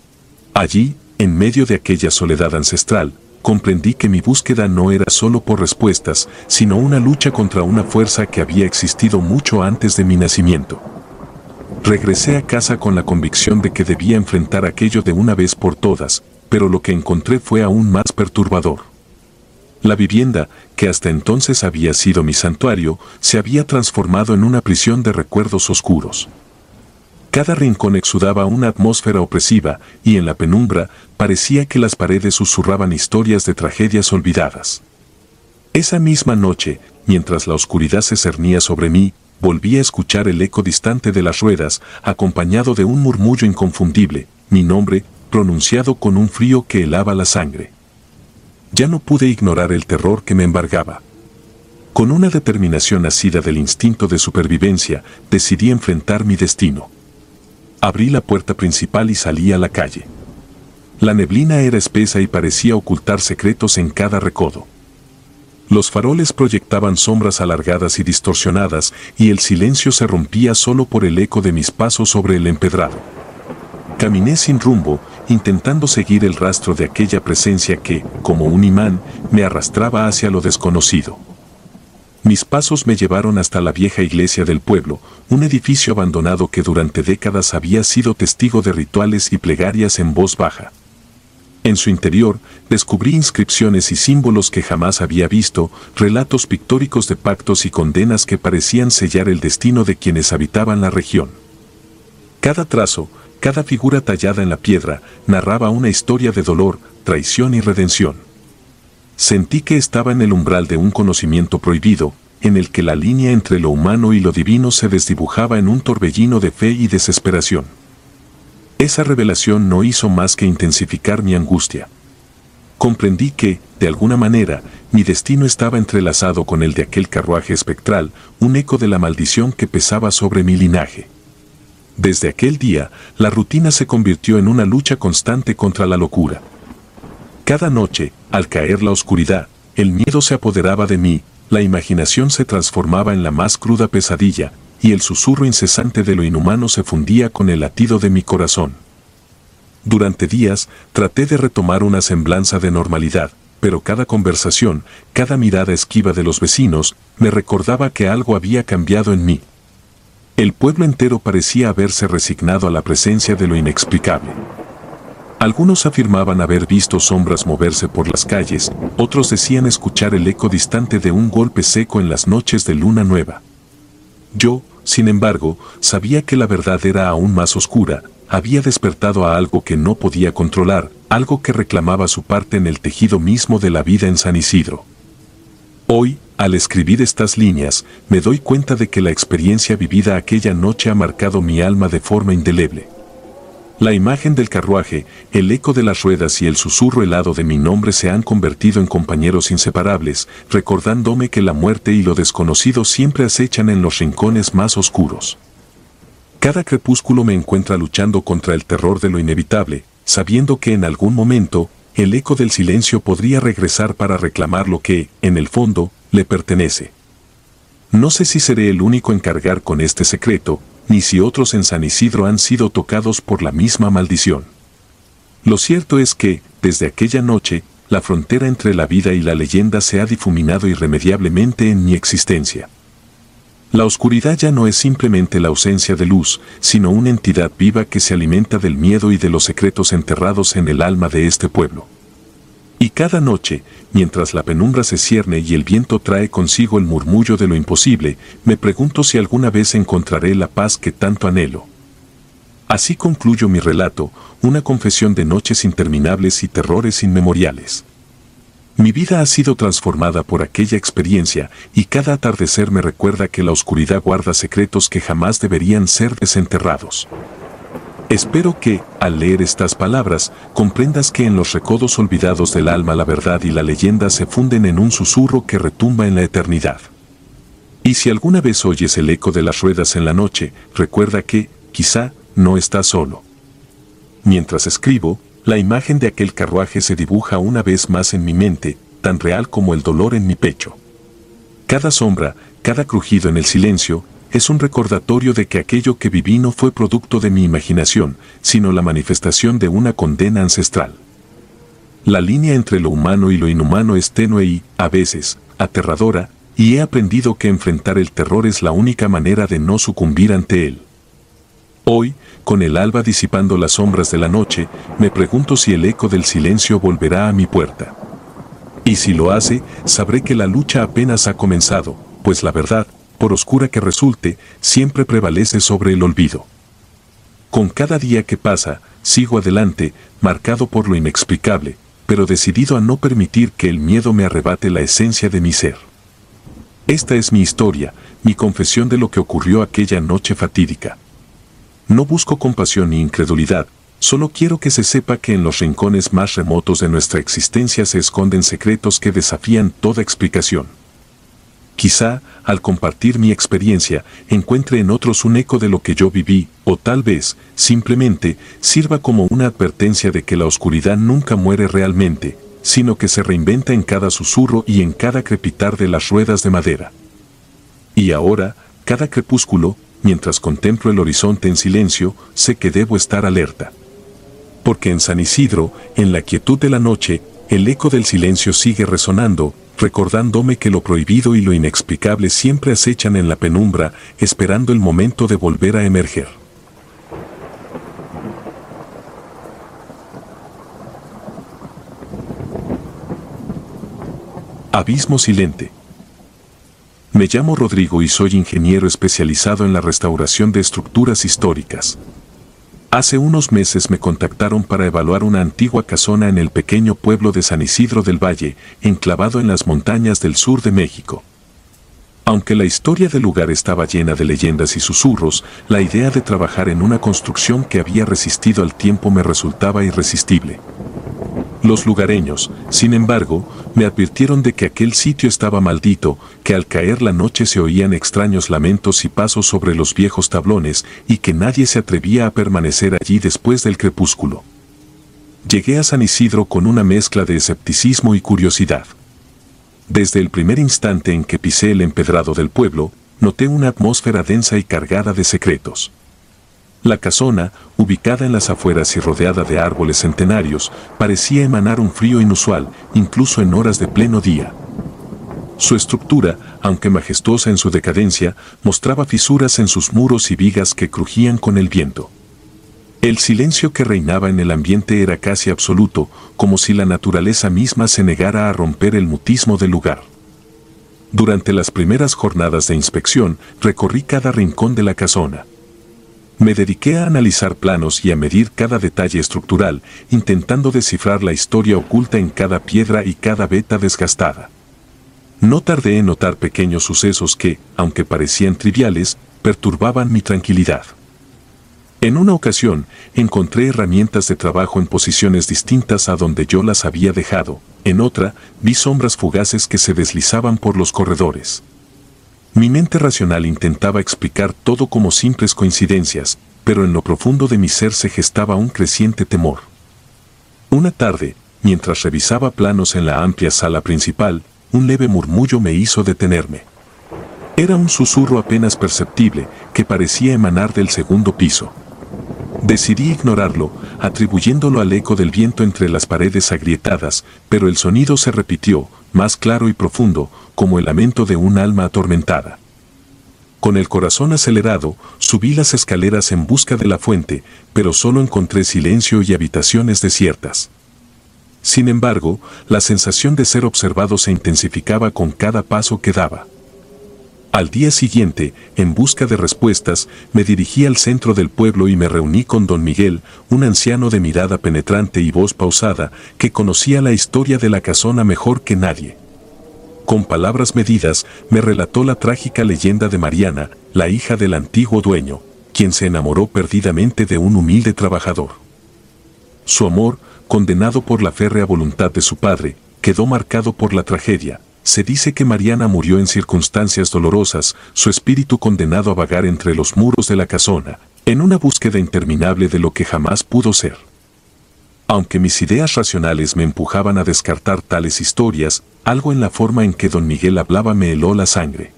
Allí, en medio de aquella soledad ancestral, comprendí que mi búsqueda no era solo por respuestas, sino una lucha contra una fuerza que había existido mucho antes de mi nacimiento. Regresé a casa con la convicción de que debía enfrentar aquello de una vez por todas, pero lo que encontré fue aún más perturbador. La vivienda, que hasta entonces había sido mi santuario, se había transformado en una prisión de recuerdos oscuros. Cada rincón exudaba una atmósfera opresiva, y en la penumbra parecía que las paredes susurraban historias de tragedias olvidadas. Esa misma noche, mientras la oscuridad se cernía sobre mí, volví a escuchar el eco distante de las ruedas, acompañado de un murmullo inconfundible, mi nombre, pronunciado con un frío que helaba la sangre. Ya no pude ignorar el terror que me embargaba. Con una determinación nacida del instinto de supervivencia, decidí enfrentar mi destino. Abrí la puerta principal y salí a la calle. La neblina era espesa y parecía ocultar secretos en cada recodo. Los faroles proyectaban sombras alargadas y distorsionadas, y el silencio se rompía solo por el eco de mis pasos sobre el empedrado. Caminé sin rumbo, intentando seguir el rastro de aquella presencia que, como un imán, me arrastraba hacia lo desconocido. Mis pasos me llevaron hasta la vieja iglesia del pueblo, un edificio abandonado que durante décadas había sido testigo de rituales y plegarias en voz baja. En su interior, descubrí inscripciones y símbolos que jamás había visto, relatos pictóricos de pactos y condenas que parecían sellar el destino de quienes habitaban la región. Cada trazo, cada figura tallada en la piedra, narraba una historia de dolor, traición y redención. Sentí que estaba en el umbral de un conocimiento prohibido, en el que la línea entre lo humano y lo divino se desdibujaba en un torbellino de fe y desesperación. Esa revelación no hizo más que intensificar mi angustia. Comprendí que, de alguna manera, mi destino estaba entrelazado con el de aquel carruaje espectral, un eco de la maldición que pesaba sobre mi linaje. Desde aquel día, la rutina se convirtió en una lucha constante contra la locura. Cada noche, al caer la oscuridad, el miedo se apoderaba de mí, la imaginación se transformaba en la más cruda pesadilla, y el susurro incesante de lo inhumano se fundía con el latido de mi corazón. Durante días, traté de retomar una semblanza de normalidad, pero cada conversación, cada mirada esquiva de los vecinos, me recordaba que algo había cambiado en mí. El pueblo entero parecía haberse resignado a la presencia de lo inexplicable. Algunos afirmaban haber visto sombras moverse por las calles, otros decían escuchar el eco distante de un golpe seco en las noches de luna nueva. Yo, sin embargo, sabía que la verdad era aún más oscura, había despertado a algo que no podía controlar, algo que reclamaba su parte en el tejido mismo de la vida en San Isidro. Hoy, al escribir estas líneas, me doy cuenta de que la experiencia vivida aquella noche ha marcado mi alma de forma indeleble. La imagen del carruaje, el eco de las ruedas y el susurro helado de mi nombre se han convertido en compañeros inseparables, recordándome que la muerte y lo desconocido siempre acechan en los rincones más oscuros. Cada crepúsculo me encuentra luchando contra el terror de lo inevitable, sabiendo que en algún momento, el eco del silencio podría regresar para reclamar lo que, en el fondo, le pertenece. No sé si seré el único en cargar con este secreto, ni si otros en San Isidro han sido tocados por la misma maldición. Lo cierto es que, desde aquella noche, la frontera entre la vida y la leyenda se ha difuminado irremediablemente en mi existencia. La oscuridad ya no es simplemente la ausencia de luz, sino una entidad viva que se alimenta del miedo y de los secretos enterrados en el alma de este pueblo. Y cada noche, mientras la penumbra se cierne y el viento trae consigo el murmullo de lo imposible, me pregunto si alguna vez encontraré la paz que tanto anhelo. Así concluyo mi relato, una confesión de noches interminables y terrores inmemoriales. Mi vida ha sido transformada por aquella experiencia, y cada atardecer me recuerda que la oscuridad guarda secretos que jamás deberían ser desenterrados. Espero que, al leer estas palabras, comprendas que en los recodos olvidados del alma la verdad y la leyenda se funden en un susurro que retumba en la eternidad. Y si alguna vez oyes el eco de las ruedas en la noche, recuerda que, quizá, no estás solo. Mientras escribo, la imagen de aquel carruaje se dibuja una vez más en mi mente, tan real como el dolor en mi pecho. Cada sombra, cada crujido en el silencio, es un recordatorio de que aquello que viví no fue producto de mi imaginación, sino la manifestación de una condena ancestral. La línea entre lo humano y lo inhumano es tenue y, a veces, aterradora, y he aprendido que enfrentar el terror es la única manera de no sucumbir ante él. Hoy, con el alba disipando las sombras de la noche, me pregunto si el eco del silencio volverá a mi puerta. Y si lo hace, sabré que la lucha apenas ha comenzado, pues la verdad, por oscura que resulte, siempre prevalece sobre el olvido. Con cada día que pasa, sigo adelante, marcado por lo inexplicable, pero decidido a no permitir que el miedo me arrebate la esencia de mi ser. Esta es mi historia, mi confesión de lo que ocurrió aquella noche fatídica. No busco compasión ni incredulidad, solo quiero que se sepa que en los rincones más remotos de nuestra existencia se esconden secretos que desafían toda explicación. Quizá, al compartir mi experiencia, encuentre en otros un eco de lo que yo viví, o tal vez, simplemente, sirva como una advertencia de que la oscuridad nunca muere realmente, sino que se reinventa en cada susurro y en cada crepitar de las ruedas de madera. Y ahora, cada crepúsculo, mientras contemplo el horizonte en silencio, sé que debo estar alerta. Porque en San Isidro, en la quietud de la noche, el eco del silencio sigue resonando, recordándome que lo prohibido y lo inexplicable siempre acechan en la penumbra, esperando el momento de volver a emerger. Abismo silente. Me llamo Rodrigo y soy ingeniero especializado en la restauración de estructuras históricas. Hace unos meses me contactaron para evaluar una antigua casona en el pequeño pueblo de San Isidro del Valle, enclavado en las montañas del sur de México. Aunque la historia del lugar estaba llena de leyendas y susurros, la idea de trabajar en una construcción que había resistido al tiempo me resultaba irresistible. Los lugareños, sin embargo, me advirtieron de que aquel sitio estaba maldito, que al caer la noche se oían extraños lamentos y pasos sobre los viejos tablones, y que nadie se atrevía a permanecer allí después del crepúsculo. Llegué a San Isidro con una mezcla de escepticismo y curiosidad. Desde el primer instante en que pisé el empedrado del pueblo, noté una atmósfera densa y cargada de secretos. La casona, ubicada en las afueras y rodeada de árboles centenarios, parecía emanar un frío inusual, incluso en horas de pleno día. Su estructura, aunque majestuosa en su decadencia, mostraba fisuras en sus muros y vigas que crujían con el viento. El silencio que reinaba en el ambiente era casi absoluto, como si la naturaleza misma se negara a romper el mutismo del lugar. Durante las primeras jornadas de inspección, recorrí cada rincón de la casona. Me dediqué a analizar planos y a medir cada detalle estructural, intentando descifrar la historia oculta en cada piedra y cada veta desgastada. No tardé en notar pequeños sucesos que, aunque parecían triviales, perturbaban mi tranquilidad. En una ocasión, encontré herramientas de trabajo en posiciones distintas a donde yo las había dejado. En otra, vi sombras fugaces que se deslizaban por los corredores. Mi mente racional intentaba explicar todo como simples coincidencias, pero en lo profundo de mi ser se gestaba un creciente temor. Una tarde, mientras revisaba planos en la amplia sala principal, un leve murmullo me hizo detenerme. Era un susurro apenas perceptible que parecía emanar del segundo piso. Decidí ignorarlo, atribuyéndolo al eco del viento entre las paredes agrietadas, pero el sonido se repitió, más claro y profundo, como el lamento de un alma atormentada. Con el corazón acelerado, subí las escaleras en busca de la fuente, pero solo encontré silencio y habitaciones desiertas. Sin embargo, la sensación de ser observado se intensificaba con cada paso que daba. Al día siguiente, en busca de respuestas, me dirigí al centro del pueblo y me reuní con don Miguel, un anciano de mirada penetrante y voz pausada, que conocía la historia de la casona mejor que nadie. Con palabras medidas, me relató la trágica leyenda de Mariana, la hija del antiguo dueño, quien se enamoró perdidamente de un humilde trabajador. Su amor, condenado por la férrea voluntad de su padre, quedó marcado por la tragedia. Se dice que Mariana murió en circunstancias dolorosas, su espíritu condenado a vagar entre los muros de la casona, en una búsqueda interminable de lo que jamás pudo ser. Aunque mis ideas racionales me empujaban a descartar tales historias, algo en la forma en que don Miguel hablaba me heló la sangre.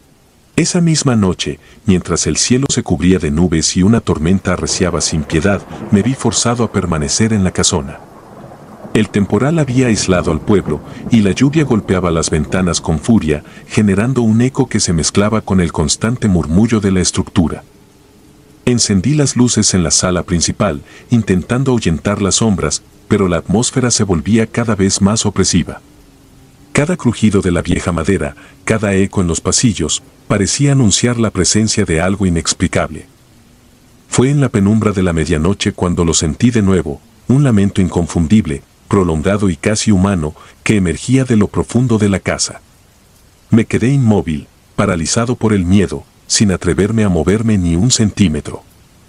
Esa misma noche, mientras el cielo se cubría de nubes y una tormenta arreciaba sin piedad, me vi forzado a permanecer en la casona. El temporal había aislado al pueblo, y la lluvia golpeaba las ventanas con furia, generando un eco que se mezclaba con el constante murmullo de la estructura. Encendí las luces en la sala principal, intentando ahuyentar las sombras, pero la atmósfera se volvía cada vez más opresiva. Cada crujido de la vieja madera, cada eco en los pasillos, parecía anunciar la presencia de algo inexplicable. Fue en la penumbra de la medianoche cuando lo sentí de nuevo, un lamento inconfundible, prolongado y casi humano, que emergía de lo profundo de la casa. Me quedé inmóvil, paralizado por el miedo, sin atreverme a moverme ni un centímetro.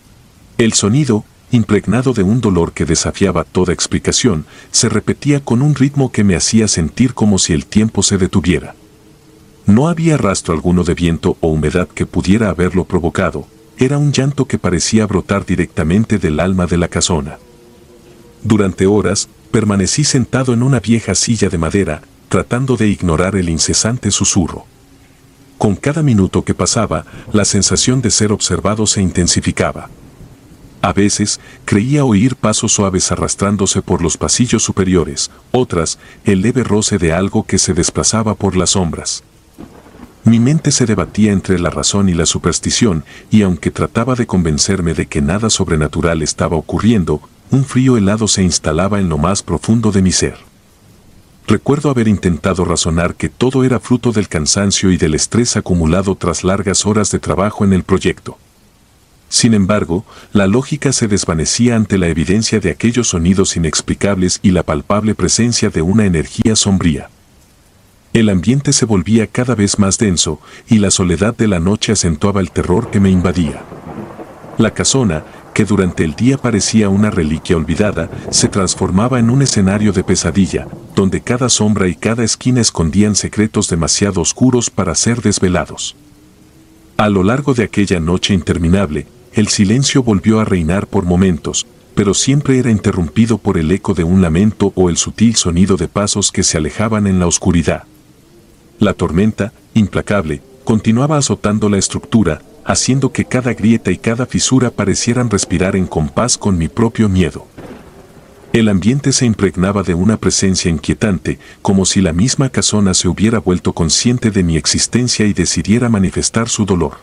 El sonido, impregnado de un dolor que desafiaba toda explicación, se repetía con un ritmo que me hacía sentir como si el tiempo se detuviera. No había rastro alguno de viento o humedad que pudiera haberlo provocado, era un llanto que parecía brotar directamente del alma de la casona. Durante horas, permanecí sentado en una vieja silla de madera, tratando de ignorar el incesante susurro. Con cada minuto que pasaba, la sensación de ser observado se intensificaba. A veces, creía oír pasos suaves arrastrándose por los pasillos superiores, otras, el leve roce de algo que se desplazaba por las sombras. Mi mente se debatía entre la razón y la superstición, y aunque trataba de convencerme de que nada sobrenatural estaba ocurriendo, un frío helado se instalaba en lo más profundo de mi ser. Recuerdo haber intentado razonar que todo era fruto del cansancio y del estrés acumulado tras largas horas de trabajo en el proyecto. Sin embargo, la lógica se desvanecía ante la evidencia de aquellos sonidos inexplicables y la palpable presencia de una energía sombría. El ambiente se volvía cada vez más denso, y la soledad de la noche acentuaba el terror que me invadía. La casona, que durante el día parecía una reliquia olvidada, se transformaba en un escenario de pesadilla, donde cada sombra y cada esquina escondían secretos demasiado oscuros para ser desvelados. A lo largo de aquella noche interminable, el silencio volvió a reinar por momentos, pero siempre era interrumpido por el eco de un lamento o el sutil sonido de pasos que se alejaban en la oscuridad. La tormenta, implacable, continuaba azotando la estructura, haciendo que cada grieta y cada fisura parecieran respirar en compás con mi propio miedo. El ambiente se impregnaba de una presencia inquietante, como si la misma casona se hubiera vuelto consciente de mi existencia y decidiera manifestar su dolor.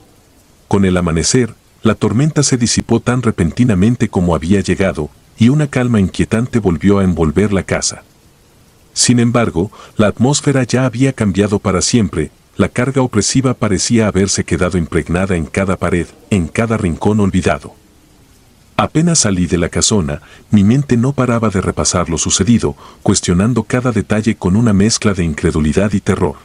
Con el amanecer, la tormenta se disipó tan repentinamente como había llegado, y una calma inquietante volvió a envolver la casa. Sin embargo, la atmósfera ya había cambiado para siempre. La carga opresiva parecía haberse quedado impregnada en cada pared, en cada rincón olvidado. Apenas salí de la casona, mi mente no paraba de repasar lo sucedido, cuestionando cada detalle con una mezcla de incredulidad y terror.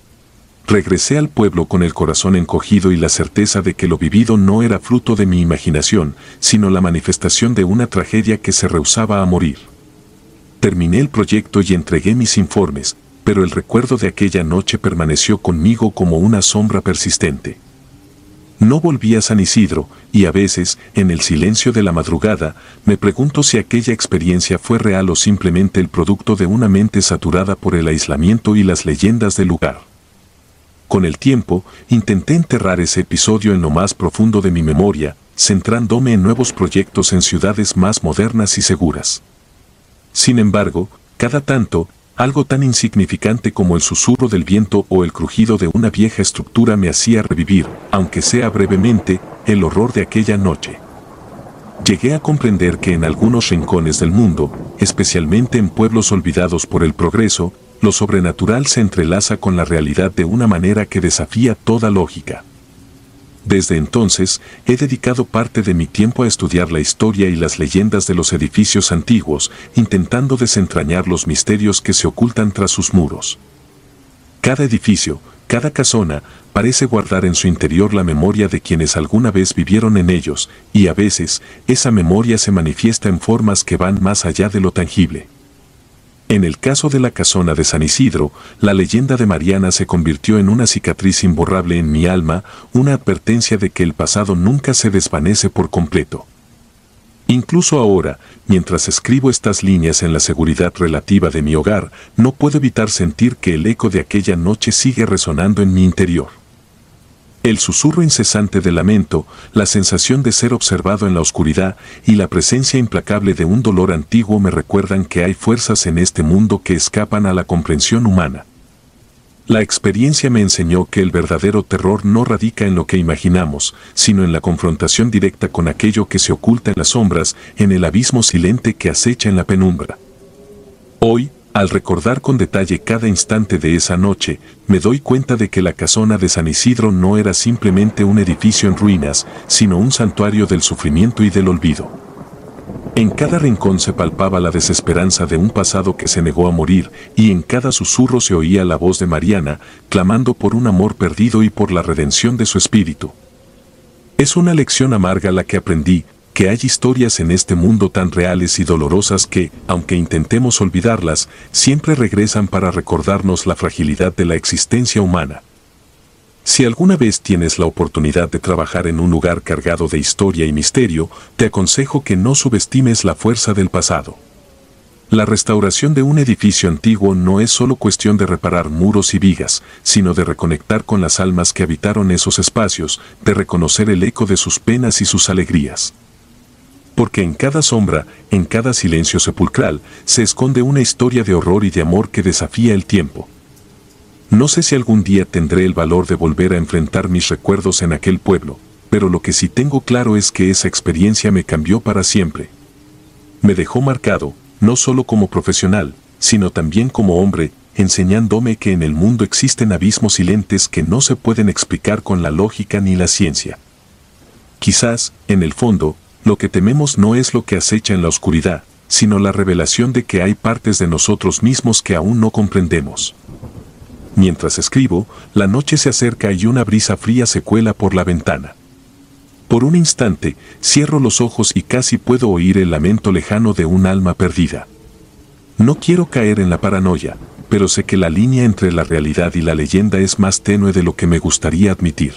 Regresé al pueblo con el corazón encogido y la certeza de que lo vivido no era fruto de mi imaginación, sino la manifestación de una tragedia que se rehusaba a morir. Terminé el proyecto y entregué mis informes, pero el recuerdo de aquella noche permaneció conmigo como una sombra persistente. No volví a San Isidro, y a veces, en el silencio de la madrugada, me pregunto si aquella experiencia fue real o simplemente el producto de una mente saturada por el aislamiento y las leyendas del lugar. Con el tiempo, intenté enterrar ese episodio en lo más profundo de mi memoria, centrándome en nuevos proyectos en ciudades más modernas y seguras. Sin embargo, cada tanto, algo tan insignificante como el susurro del viento o el crujido de una vieja estructura me hacía revivir, aunque sea brevemente, el horror de aquella noche. Llegué a comprender que en algunos rincones del mundo, especialmente en pueblos olvidados por el progreso, lo sobrenatural se entrelaza con la realidad de una manera que desafía toda lógica. Desde entonces, he dedicado parte de mi tiempo a estudiar la historia y las leyendas de los edificios antiguos, intentando desentrañar los misterios que se ocultan tras sus muros. Cada edificio, cada casona, parece guardar en su interior la memoria de quienes alguna vez vivieron en ellos, y a veces, esa memoria se manifiesta en formas que van más allá de lo tangible. En el caso de la casona de San Isidro, la leyenda de Mariana se convirtió en una cicatriz imborrable en mi alma, una advertencia de que el pasado nunca se desvanece por completo. Incluso ahora, mientras escribo estas líneas en la seguridad relativa de mi hogar, no puedo evitar sentir que el eco de aquella noche sigue resonando en mi interior. El susurro incesante del lamento, la sensación de ser observado en la oscuridad y la presencia implacable de un dolor antiguo me recuerdan que hay fuerzas en este mundo que escapan a la comprensión humana. La experiencia me enseñó que el verdadero terror no radica en lo que imaginamos, sino en la confrontación directa con aquello que se oculta en las sombras, en el abismo silente que acecha en la penumbra. Hoy, Al recordar con detalle cada instante de esa noche, me doy cuenta de que la casona de San Isidro no era simplemente un edificio en ruinas, sino un santuario del sufrimiento y del olvido. En cada rincón se palpaba la desesperanza de un pasado que se negó a morir, y en cada susurro se oía la voz de Mariana, clamando por un amor perdido y por la redención de su espíritu. Es una lección amarga la que aprendí, que hay historias en este mundo tan reales y dolorosas que, aunque intentemos olvidarlas, siempre regresan para recordarnos la fragilidad de la existencia humana. Si alguna vez tienes la oportunidad de trabajar en un lugar cargado de historia y misterio, te aconsejo que no subestimes la fuerza del pasado. La restauración de un edificio antiguo no es solo cuestión de reparar muros y vigas, sino de reconectar con las almas que habitaron esos espacios, de reconocer el eco de sus penas y sus alegrías. Porque en cada sombra, en cada silencio sepulcral, se esconde una historia de horror y de amor que desafía el tiempo. No sé si algún día tendré el valor de volver a enfrentar mis recuerdos en aquel pueblo, pero lo que sí tengo claro es que esa experiencia me cambió para siempre. Me dejó marcado, no solo como profesional, sino también como hombre, enseñándome que en el mundo existen abismos silentes que no se pueden explicar con la lógica ni la ciencia. Quizás, en el fondo, lo que tememos no es lo que acecha en la oscuridad, sino la revelación de que hay partes de nosotros mismos que aún no comprendemos. Mientras escribo, la noche se acerca y una brisa fría se cuela por la ventana. Por un instante, cierro los ojos y casi puedo oír el lamento lejano de un alma perdida. No quiero caer en la paranoia, pero sé que la línea entre la realidad y la leyenda es más tenue de lo que me gustaría admitir.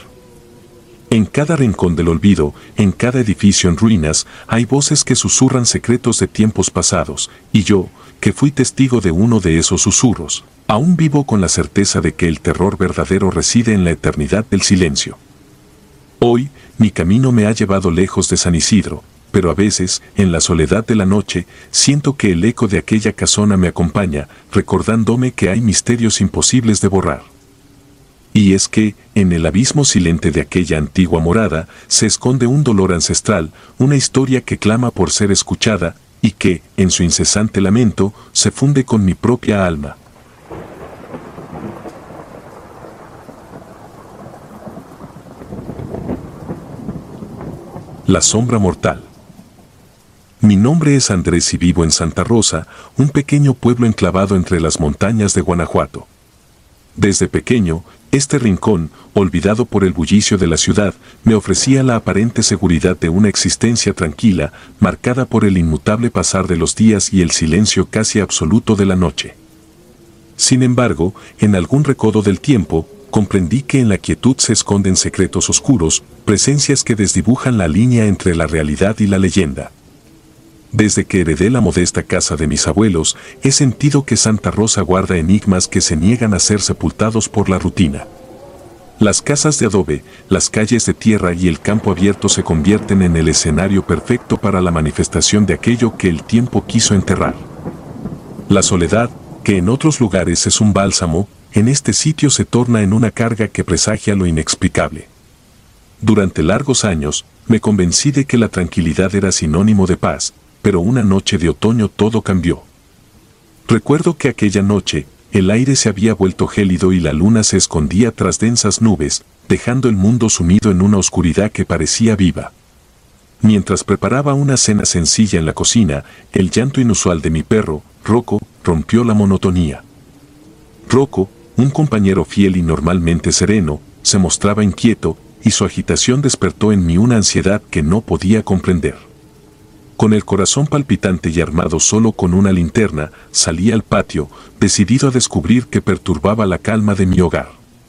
En cada rincón del olvido, en cada edificio en ruinas, hay voces que susurran secretos de tiempos pasados, y yo, que fui testigo de uno de esos susurros, aún vivo con la certeza de que el terror verdadero reside en la eternidad del silencio. Hoy, mi camino me ha llevado lejos de San Isidro, pero a veces, en la soledad de la noche, siento que el eco de aquella casona me acompaña, recordándome que hay misterios imposibles de borrar. Y es que, en el abismo silente de aquella antigua morada, se esconde un dolor ancestral, una historia que clama por ser escuchada, y que, en su incesante lamento, se funde con mi propia alma. La sombra mortal. Mi nombre es Andrés y vivo en Santa Rosa, un pequeño pueblo enclavado entre las montañas de Guanajuato. Desde pequeño, este rincón, olvidado por el bullicio de la ciudad, me ofrecía la aparente seguridad de una existencia tranquila, marcada por el inmutable pasar de los días y el silencio casi absoluto de la noche. Sin embargo, en algún recodo del tiempo, comprendí que en la quietud se esconden secretos oscuros, presencias que desdibujan la línea entre la realidad y la leyenda. Desde que heredé la modesta casa de mis abuelos, he sentido que Santa Rosa guarda enigmas que se niegan a ser sepultados por la rutina. Las casas de adobe, las calles de tierra y el campo abierto se convierten en el escenario perfecto para la manifestación de aquello que el tiempo quiso enterrar. La soledad, que en otros lugares es un bálsamo, en este sitio se torna en una carga que presagia lo inexplicable. Durante largos años, me convencí de que la tranquilidad era sinónimo de paz, pero una noche de otoño todo cambió. Recuerdo que aquella noche, el aire se había vuelto gélido y la luna se escondía tras densas nubes, dejando el mundo sumido en una oscuridad que parecía viva. Mientras preparaba una cena sencilla en la cocina, el llanto inusual de mi perro, Rocco, rompió la monotonía. Rocco, un compañero fiel y normalmente sereno, se mostraba inquieto, y su agitación despertó en mí una ansiedad que no podía comprender. Con el corazón palpitante y armado solo con una linterna, salí al patio, decidido a descubrir qué perturbaba la calma de mi hogar.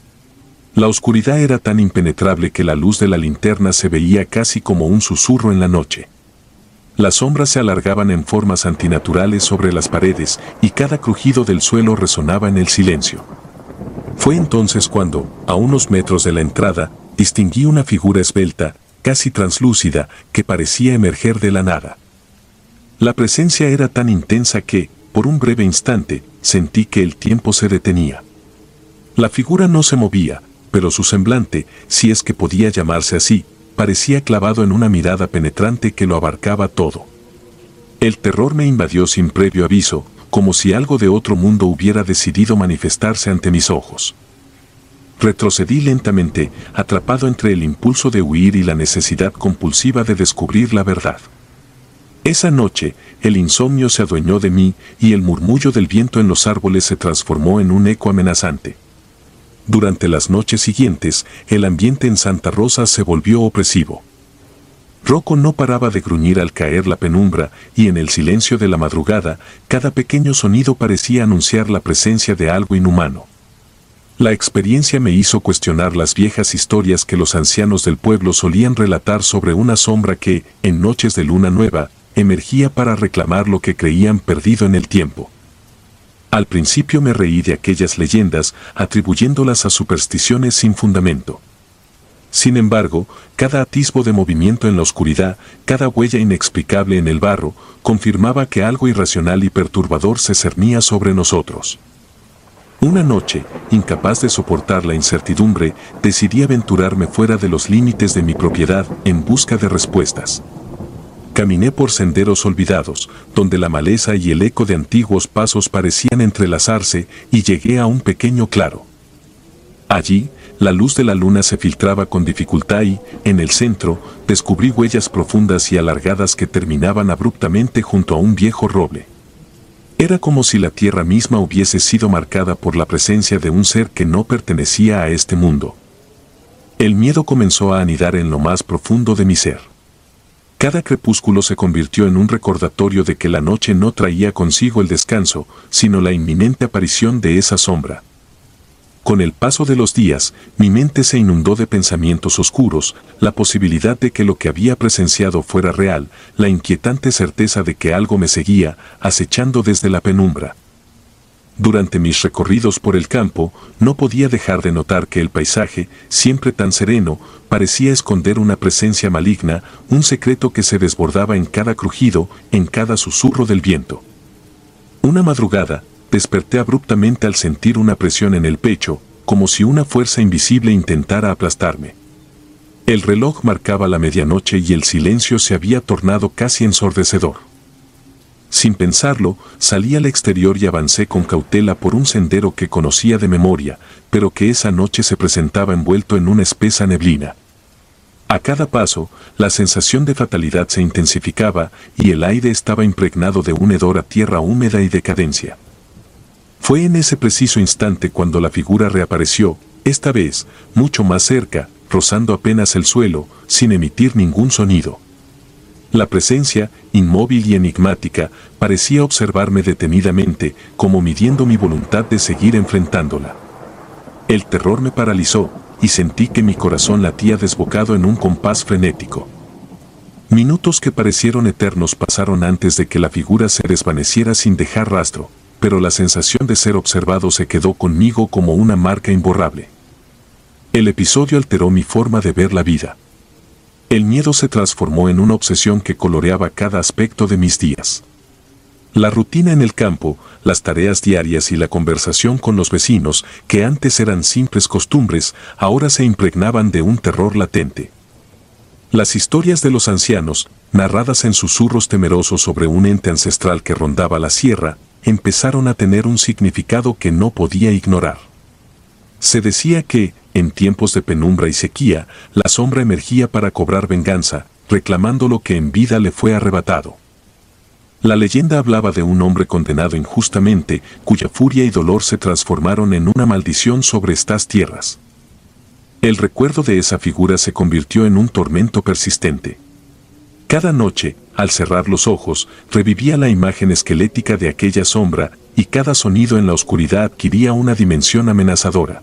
La oscuridad era tan impenetrable que la luz de la linterna se veía casi como un susurro en la noche. Las sombras se alargaban en formas antinaturales sobre las paredes y cada crujido del suelo resonaba en el silencio. Fue entonces cuando, a unos metros de la entrada, distinguí una figura esbelta, casi translúcida, que parecía emerger de la nada. La presencia era tan intensa que, por un breve instante, sentí que el tiempo se detenía. La figura no se movía, pero su semblante, si es que podía llamarse así, parecía clavado en una mirada penetrante que lo abarcaba todo. El terror me invadió sin previo aviso, como si algo de otro mundo hubiera decidido manifestarse ante mis ojos. Retrocedí lentamente, atrapado entre el impulso de huir y la necesidad compulsiva de descubrir la verdad. Esa noche, el insomnio se adueñó de mí y el murmullo del viento en los árboles se transformó en un eco amenazante. Durante las noches siguientes, el ambiente en Santa Rosa se volvió opresivo. Rocco no paraba de gruñir al caer la penumbra, y en el silencio de la madrugada, cada pequeño sonido parecía anunciar la presencia de algo inhumano. La experiencia me hizo cuestionar las viejas historias que los ancianos del pueblo solían relatar sobre una sombra que, en noches de luna nueva, emergía para reclamar lo que creían perdido en el tiempo. Al principio me reí de aquellas leyendas, atribuyéndolas a supersticiones sin fundamento. Sin embargo, cada atisbo de movimiento en la oscuridad, cada huella inexplicable en el barro, confirmaba que algo irracional y perturbador se cernía sobre nosotros. Una noche, incapaz de soportar la incertidumbre, decidí aventurarme fuera de los límites de mi propiedad en busca de respuestas. Caminé por senderos olvidados, donde la maleza y el eco de antiguos pasos parecían entrelazarse, y llegué a un pequeño claro. Allí, la luz de la luna se filtraba con dificultad y, en el centro, descubrí huellas profundas y alargadas que terminaban abruptamente junto a un viejo roble. Era como si la tierra misma hubiese sido marcada por la presencia de un ser que no pertenecía a este mundo. El miedo comenzó a anidar en lo más profundo de mi ser. Cada crepúsculo se convirtió en un recordatorio de que la noche no traía consigo el descanso, sino la inminente aparición de esa sombra. Con el paso de los días, mi mente se inundó de pensamientos oscuros, la posibilidad de que lo que había presenciado fuera real, la inquietante certeza de que algo me seguía, acechando desde la penumbra. Durante mis recorridos por el campo, no podía dejar de notar que el paisaje, siempre tan sereno, parecía esconder una presencia maligna, un secreto que se desbordaba en cada crujido, en cada susurro del viento. Una madrugada, desperté abruptamente al sentir una presión en el pecho, como si una fuerza invisible intentara aplastarme. El reloj marcaba la medianoche y el silencio se había tornado casi ensordecedor. Sin pensarlo, salí al exterior y avancé con cautela por un sendero que conocía de memoria, pero que esa noche se presentaba envuelto en una espesa neblina. A cada paso, la sensación de fatalidad se intensificaba y el aire estaba impregnado de un hedor a tierra húmeda y decadencia. Fue en ese preciso instante cuando la figura reapareció, esta vez, mucho más cerca, rozando apenas el suelo, sin emitir ningún sonido. La presencia, inmóvil y enigmática, parecía observarme detenidamente, como midiendo mi voluntad de seguir enfrentándola. El terror me paralizó, y sentí que mi corazón latía desbocado en un compás frenético. Minutos que parecieron eternos pasaron antes de que la figura se desvaneciera sin dejar rastro, pero la sensación de ser observado se quedó conmigo como una marca imborrable. El episodio alteró mi forma de ver la vida. El miedo se transformó en una obsesión que coloreaba cada aspecto de mis días. La rutina en el campo, las tareas diarias y la conversación con los vecinos, que antes eran simples costumbres, ahora se impregnaban de un terror latente. Las historias de los ancianos, narradas en susurros temerosos sobre un ente ancestral que rondaba la sierra, empezaron a tener un significado que no podía ignorar. Se decía que, en tiempos de penumbra y sequía, la sombra emergía para cobrar venganza, reclamando lo que en vida le fue arrebatado. La leyenda hablaba de un hombre condenado injustamente, cuya furia y dolor se transformaron en una maldición sobre estas tierras. El recuerdo de esa figura se convirtió en un tormento persistente. Cada noche, al cerrar los ojos, revivía la imagen esquelética de aquella sombra, y cada sonido en la oscuridad adquiría una dimensión amenazadora.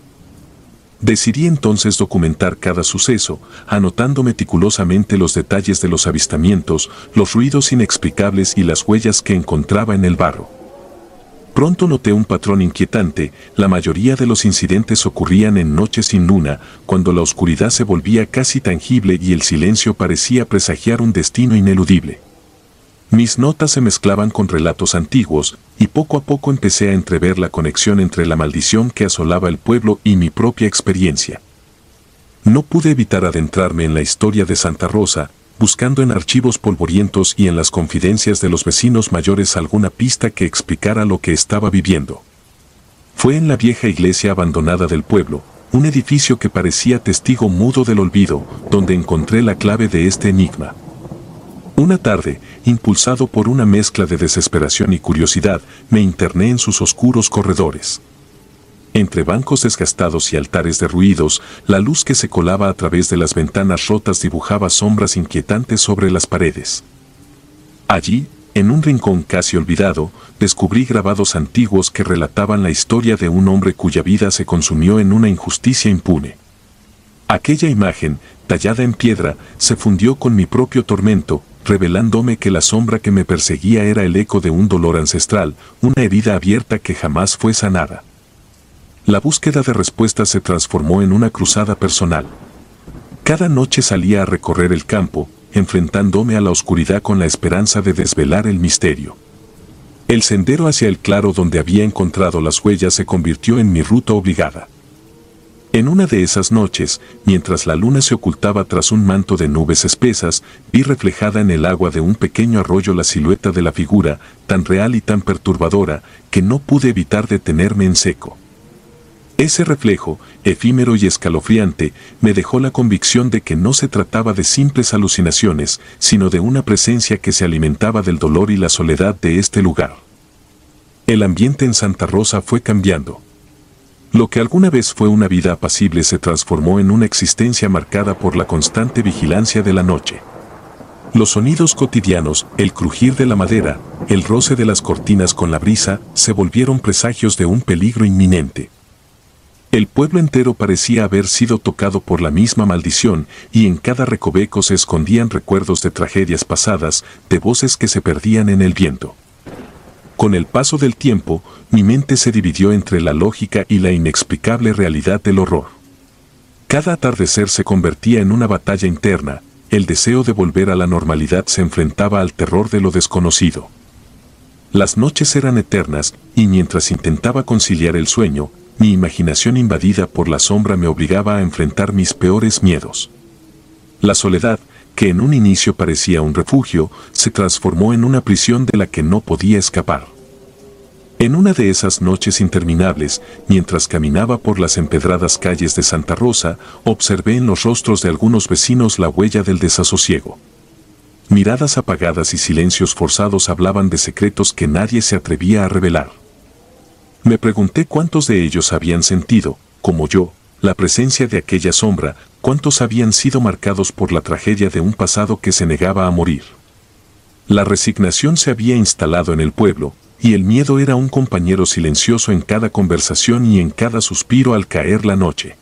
Decidí entonces documentar cada suceso, anotando meticulosamente los detalles de los avistamientos, los ruidos inexplicables y las huellas que encontraba en el barro. Pronto noté un patrón inquietante: la mayoría de los incidentes ocurrían en noches sin luna, cuando la oscuridad se volvía casi tangible y el silencio parecía presagiar un destino ineludible. Mis notas se mezclaban con relatos antiguos, y poco a poco empecé a entrever la conexión entre la maldición que asolaba el pueblo y mi propia experiencia. No pude evitar adentrarme en la historia de Santa Rosa, buscando en archivos polvorientos y en las confidencias de los vecinos mayores alguna pista que explicara lo que estaba viviendo. Fue en la vieja iglesia abandonada del pueblo, un edificio que parecía testigo mudo del olvido, donde encontré la clave de este enigma. Una tarde, impulsado por una mezcla de desesperación y curiosidad, me interné en sus oscuros corredores. Entre bancos desgastados y altares derruidos, la luz que se colaba a través de las ventanas rotas dibujaba sombras inquietantes sobre las paredes. Allí, en un rincón casi olvidado, descubrí grabados antiguos que relataban la historia de un hombre cuya vida se consumió en una injusticia impune. Aquella imagen, tallada en piedra, se fundió con mi propio tormento, revelándome que la sombra que me perseguía era el eco de un dolor ancestral, una herida abierta que jamás fue sanada. La búsqueda de respuestas se transformó en una cruzada personal. Cada noche salía a recorrer el campo, enfrentándome a la oscuridad con la esperanza de desvelar el misterio. El sendero hacia el claro donde había encontrado las huellas se convirtió en mi ruta obligada. En una de esas noches, mientras la luna se ocultaba tras un manto de nubes espesas, vi reflejada en el agua de un pequeño arroyo la silueta de la figura, tan real y tan perturbadora, que no pude evitar detenerme en seco. Ese reflejo, efímero y escalofriante, me dejó la convicción de que no se trataba de simples alucinaciones, sino de una presencia que se alimentaba del dolor y la soledad de este lugar. El ambiente en Santa Rosa fue cambiando. Lo que alguna vez fue una vida apacible se transformó en una existencia marcada por la constante vigilancia de la noche. Los sonidos cotidianos, el crujir de la madera, el roce de las cortinas con la brisa, se volvieron presagios de un peligro inminente. El pueblo entero parecía haber sido tocado por la misma maldición, y en cada recoveco se escondían recuerdos de tragedias pasadas, de voces que se perdían en el viento. Con el paso del tiempo, mi mente se dividió entre la lógica y la inexplicable realidad del horror. Cada atardecer se convertía en una batalla interna, el deseo de volver a la normalidad se enfrentaba al terror de lo desconocido. Las noches eran eternas, y mientras intentaba conciliar el sueño, mi imaginación invadida por la sombra me obligaba a enfrentar mis peores miedos. La soledad, que en un inicio parecía un refugio, se transformó en una prisión de la que no podía escapar. En una de esas noches interminables, mientras caminaba por las empedradas calles de Santa Rosa, observé en los rostros de algunos vecinos la huella del desasosiego. Miradas apagadas y silencios forzados hablaban de secretos que nadie se atrevía a revelar. Me pregunté cuántos de ellos habían sentido, como yo, la presencia de aquella sombra, cuántos habían sido marcados por la tragedia de un pasado que se negaba a morir. La resignación se había instalado en el pueblo, y el miedo era un compañero silencioso en cada conversación y en cada suspiro al caer la noche.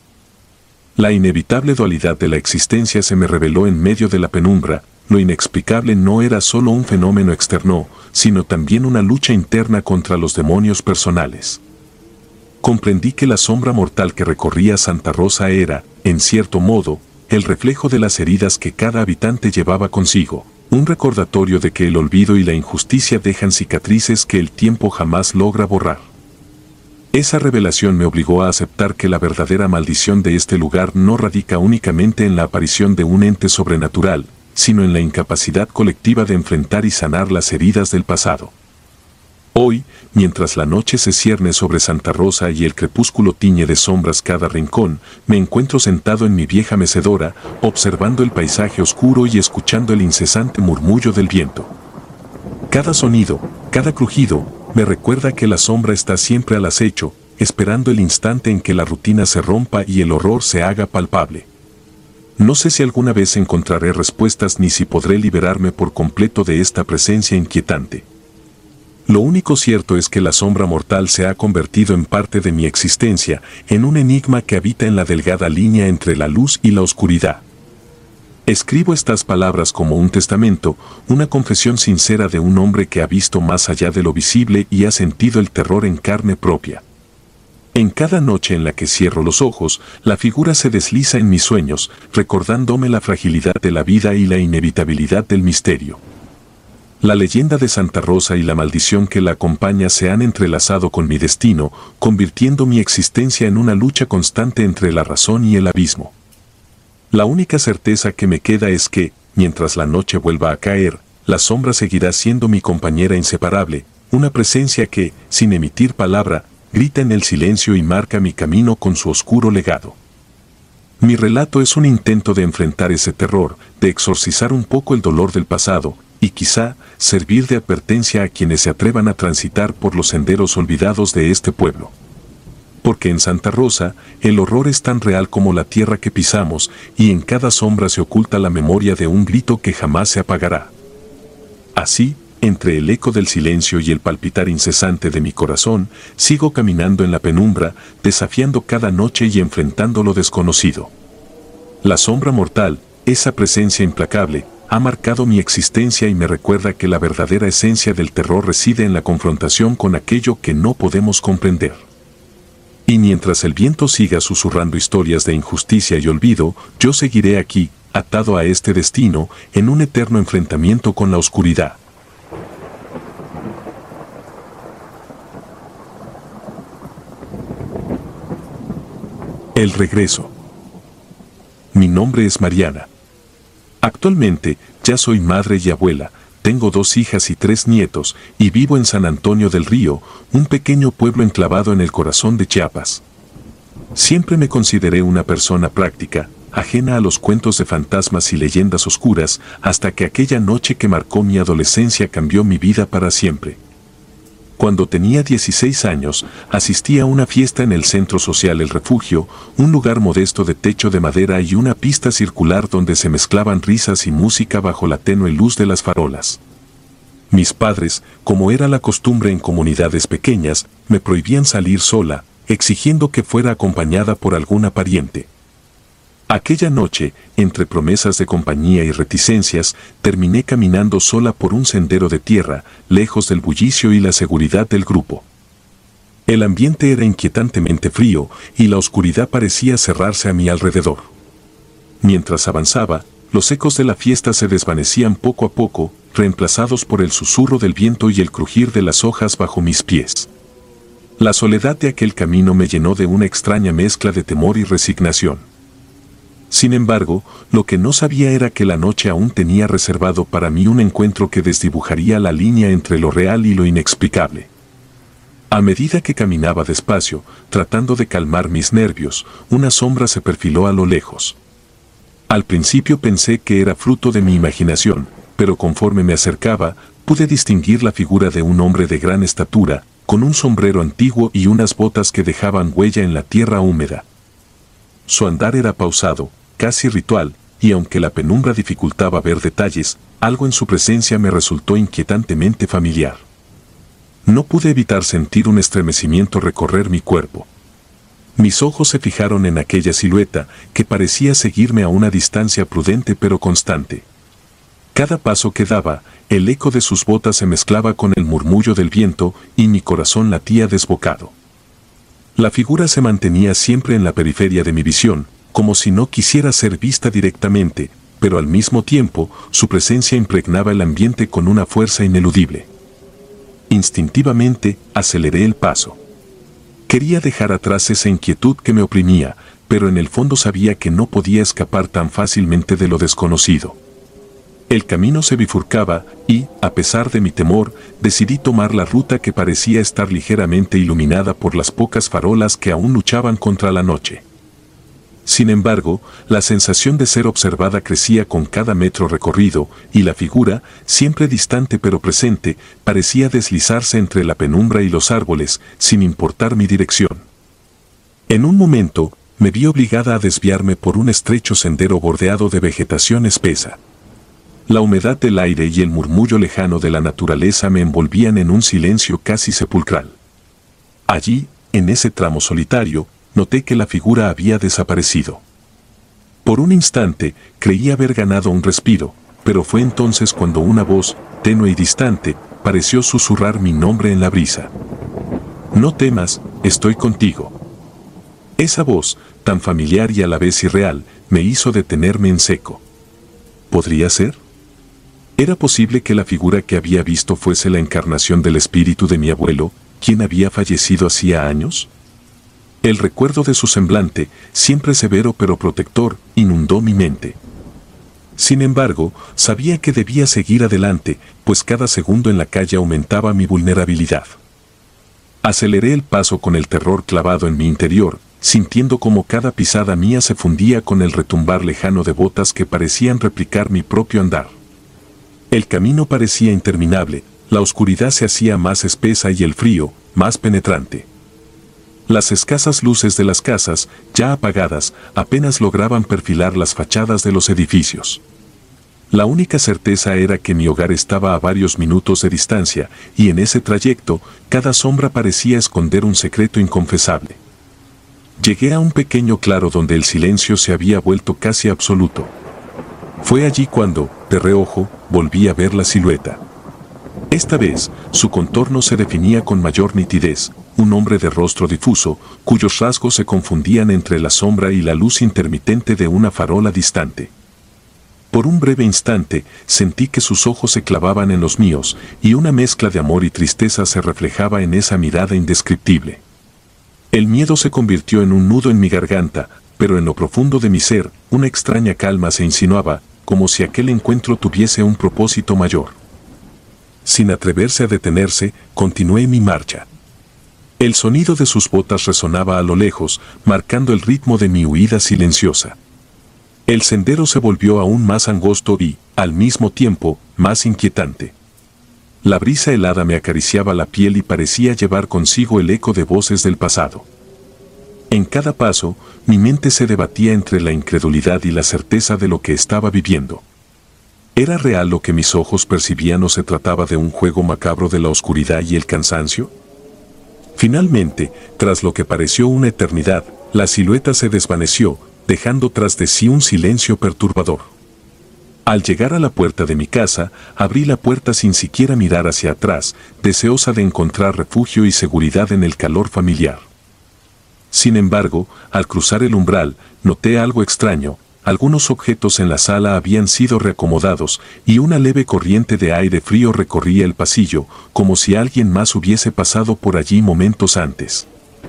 La inevitable dualidad de la existencia se me reveló en medio de la penumbra. Lo inexplicable no era solo un fenómeno externo, sino también una lucha interna contra los demonios personales. Comprendí que la sombra mortal que recorría Santa Rosa era, en cierto modo, el reflejo de las heridas que cada habitante llevaba consigo, un recordatorio de que el olvido y la injusticia dejan cicatrices que el tiempo jamás logra borrar. Esa revelación me obligó a aceptar que la verdadera maldición de este lugar no radica únicamente en la aparición de un ente sobrenatural, sino en la incapacidad colectiva de enfrentar y sanar las heridas del pasado. Hoy, mientras la noche se cierne sobre Santa Rosa y el crepúsculo tiñe de sombras cada rincón, me encuentro sentado en mi vieja mecedora, observando el paisaje oscuro y escuchando el incesante murmullo del viento. Cada sonido, cada crujido, me recuerda que la sombra está siempre al acecho, esperando el instante en que la rutina se rompa y el horror se haga palpable. No sé si alguna vez encontraré respuestas ni si podré liberarme por completo de esta presencia inquietante. Lo único cierto es que la sombra mortal se ha convertido en parte de mi existencia, en un enigma que habita en la delgada línea entre la luz y la oscuridad. Escribo estas palabras como un testamento, una confesión sincera de un hombre que ha visto más allá de lo visible y ha sentido el terror en carne propia. En cada noche en la que cierro los ojos, la figura se desliza en mis sueños, recordándome la fragilidad de la vida y la inevitabilidad del misterio. La leyenda de Santa Rosa y la maldición que la acompaña se han entrelazado con mi destino, convirtiendo mi existencia en una lucha constante entre la razón y el abismo. La única certeza que me queda es que, mientras la noche vuelva a caer, la sombra seguirá siendo mi compañera inseparable, una presencia que, sin emitir palabra, grita en el silencio y marca mi camino con su oscuro legado. Mi relato es un intento de enfrentar ese terror, de exorcizar un poco el dolor del pasado, y quizá servir de advertencia a quienes se atrevan a transitar por los senderos olvidados de este pueblo. Porque en Santa Rosa, el horror es tan real como la tierra que pisamos, y en cada sombra se oculta la memoria de un grito que jamás se apagará. Así, entre el eco del silencio y el palpitar incesante de mi corazón, sigo caminando en la penumbra, desafiando cada noche y enfrentando lo desconocido. La sombra mortal, esa presencia implacable, ha marcado mi existencia y me recuerda que la verdadera esencia del terror reside en la confrontación con aquello que no podemos comprender. Y mientras el viento siga susurrando historias de injusticia y olvido, yo seguiré aquí, atado a este destino, en un eterno enfrentamiento con la oscuridad. El regreso. Mi nombre es Mariana. Actualmente, ya soy madre y abuela, tengo dos hijas y tres nietos, y vivo en San Antonio del Río, un pequeño pueblo enclavado en el corazón de Chiapas. Siempre me consideré una persona práctica, ajena a los cuentos de fantasmas y leyendas oscuras, hasta que aquella noche que marcó mi adolescencia cambió mi vida para siempre. Cuando tenía dieciséis años, asistí a una fiesta en el Centro Social El Refugio, un lugar modesto de techo de madera y una pista circular donde se mezclaban risas y música bajo la tenue luz de las farolas. Mis padres, como era la costumbre en comunidades pequeñas, me prohibían salir sola, exigiendo que fuera acompañada por alguna pariente. Aquella noche, entre promesas de compañía y reticencias, terminé caminando sola por un sendero de tierra, lejos del bullicio y la seguridad del grupo. El ambiente era inquietantemente frío y la oscuridad parecía cerrarse a mi alrededor. Mientras avanzaba, los ecos de la fiesta se desvanecían poco a poco, reemplazados por el susurro del viento y el crujir de las hojas bajo mis pies. La soledad de aquel camino me llenó de una extraña mezcla de temor y resignación. Sin embargo, lo que no sabía era que la noche aún tenía reservado para mí un encuentro que desdibujaría la línea entre lo real y lo inexplicable. A medida que caminaba despacio, tratando de calmar mis nervios, una sombra se perfiló a lo lejos. Al principio pensé que era fruto de mi imaginación, pero conforme me acercaba, pude distinguir la figura de un hombre de gran estatura, con un sombrero antiguo y unas botas que dejaban huella en la tierra húmeda. Su andar era pausado, casi ritual, y aunque la penumbra dificultaba ver detalles, algo en su presencia me resultó inquietantemente familiar. No pude evitar sentir un estremecimiento recorrer mi cuerpo. Mis ojos se fijaron en aquella silueta, que parecía seguirme a una distancia prudente pero constante. Cada paso que daba, el eco de sus botas se mezclaba con el murmullo del viento, y mi corazón latía desbocado. La figura se mantenía siempre en la periferia de mi visión, como si no quisiera ser vista directamente, pero al mismo tiempo, su presencia impregnaba el ambiente con una fuerza ineludible. Instintivamente, aceleré el paso. Quería dejar atrás esa inquietud que me oprimía, pero en el fondo sabía que no podía escapar tan fácilmente de lo desconocido. El camino se bifurcaba y, a pesar de mi temor, decidí tomar la ruta que parecía estar ligeramente iluminada por las pocas farolas que aún luchaban contra la noche. Sin embargo, la sensación de ser observada crecía con cada metro recorrido, y la figura, siempre distante pero presente, parecía deslizarse entre la penumbra y los árboles, sin importar mi dirección. En un momento, me vi obligada a desviarme por un estrecho sendero bordeado de vegetación espesa. La humedad del aire y el murmullo lejano de la naturaleza me envolvían en un silencio casi sepulcral. Allí, en ese tramo solitario, noté que la figura había desaparecido. Por un instante, creí haber ganado un respiro, pero fue entonces cuando una voz, tenue y distante, pareció susurrar mi nombre en la brisa. «No temas, estoy contigo». Esa voz, tan familiar y a la vez irreal, me hizo detenerme en seco. ¿Podría ser? ¿Era posible que la figura que había visto fuese la encarnación del espíritu de mi abuelo, quien había fallecido hacía años? El recuerdo de su semblante, siempre severo pero protector, inundó mi mente. Sin embargo, sabía que debía seguir adelante, pues cada segundo en la calle aumentaba mi vulnerabilidad. Aceleré el paso con el terror clavado en mi interior, sintiendo como cada pisada mía se fundía con el retumbar lejano de botas que parecían replicar mi propio andar. El camino parecía interminable, la oscuridad se hacía más espesa y el frío, más penetrante. Las escasas luces de las casas, ya apagadas, apenas lograban perfilar las fachadas de los edificios. La única certeza era que mi hogar estaba a varios minutos de distancia, y en ese trayecto, cada sombra parecía esconder un secreto inconfesable. Llegué a un pequeño claro donde el silencio se había vuelto casi absoluto. Fue allí cuando, de reojo, volví a ver la silueta. Esta vez, su contorno se definía con mayor nitidez, un hombre de rostro difuso, cuyos rasgos se confundían entre la sombra y la luz intermitente de una farola distante. Por un breve instante, sentí que sus ojos se clavaban en los míos, y una mezcla de amor y tristeza se reflejaba en esa mirada indescriptible. El miedo se convirtió en un nudo en mi garganta, pero en lo profundo de mi ser, una extraña calma se insinuaba, como si aquel encuentro tuviese un propósito mayor. Sin atreverse a detenerse, continué mi marcha. El sonido de sus botas resonaba a lo lejos, marcando el ritmo de mi huida silenciosa. El sendero se volvió aún más angosto y, al mismo tiempo, más inquietante. La brisa helada me acariciaba la piel y parecía llevar consigo el eco de voces del pasado. En cada paso, mi mente se debatía entre la incredulidad y la certeza de lo que estaba viviendo. ¿Era real lo que mis ojos percibían o se trataba de un juego macabro de la oscuridad y el cansancio? Finalmente, tras lo que pareció una eternidad, la silueta se desvaneció, dejando tras de sí un silencio perturbador. Al llegar a la puerta de mi casa, abrí la puerta sin siquiera mirar hacia atrás, deseosa de encontrar refugio y seguridad en el calor familiar. Sin embargo, al cruzar el umbral, noté algo extraño. Algunos objetos en la sala habían sido reacomodados y una leve corriente de aire frío recorría el pasillo, como si alguien más hubiese pasado por allí momentos antes.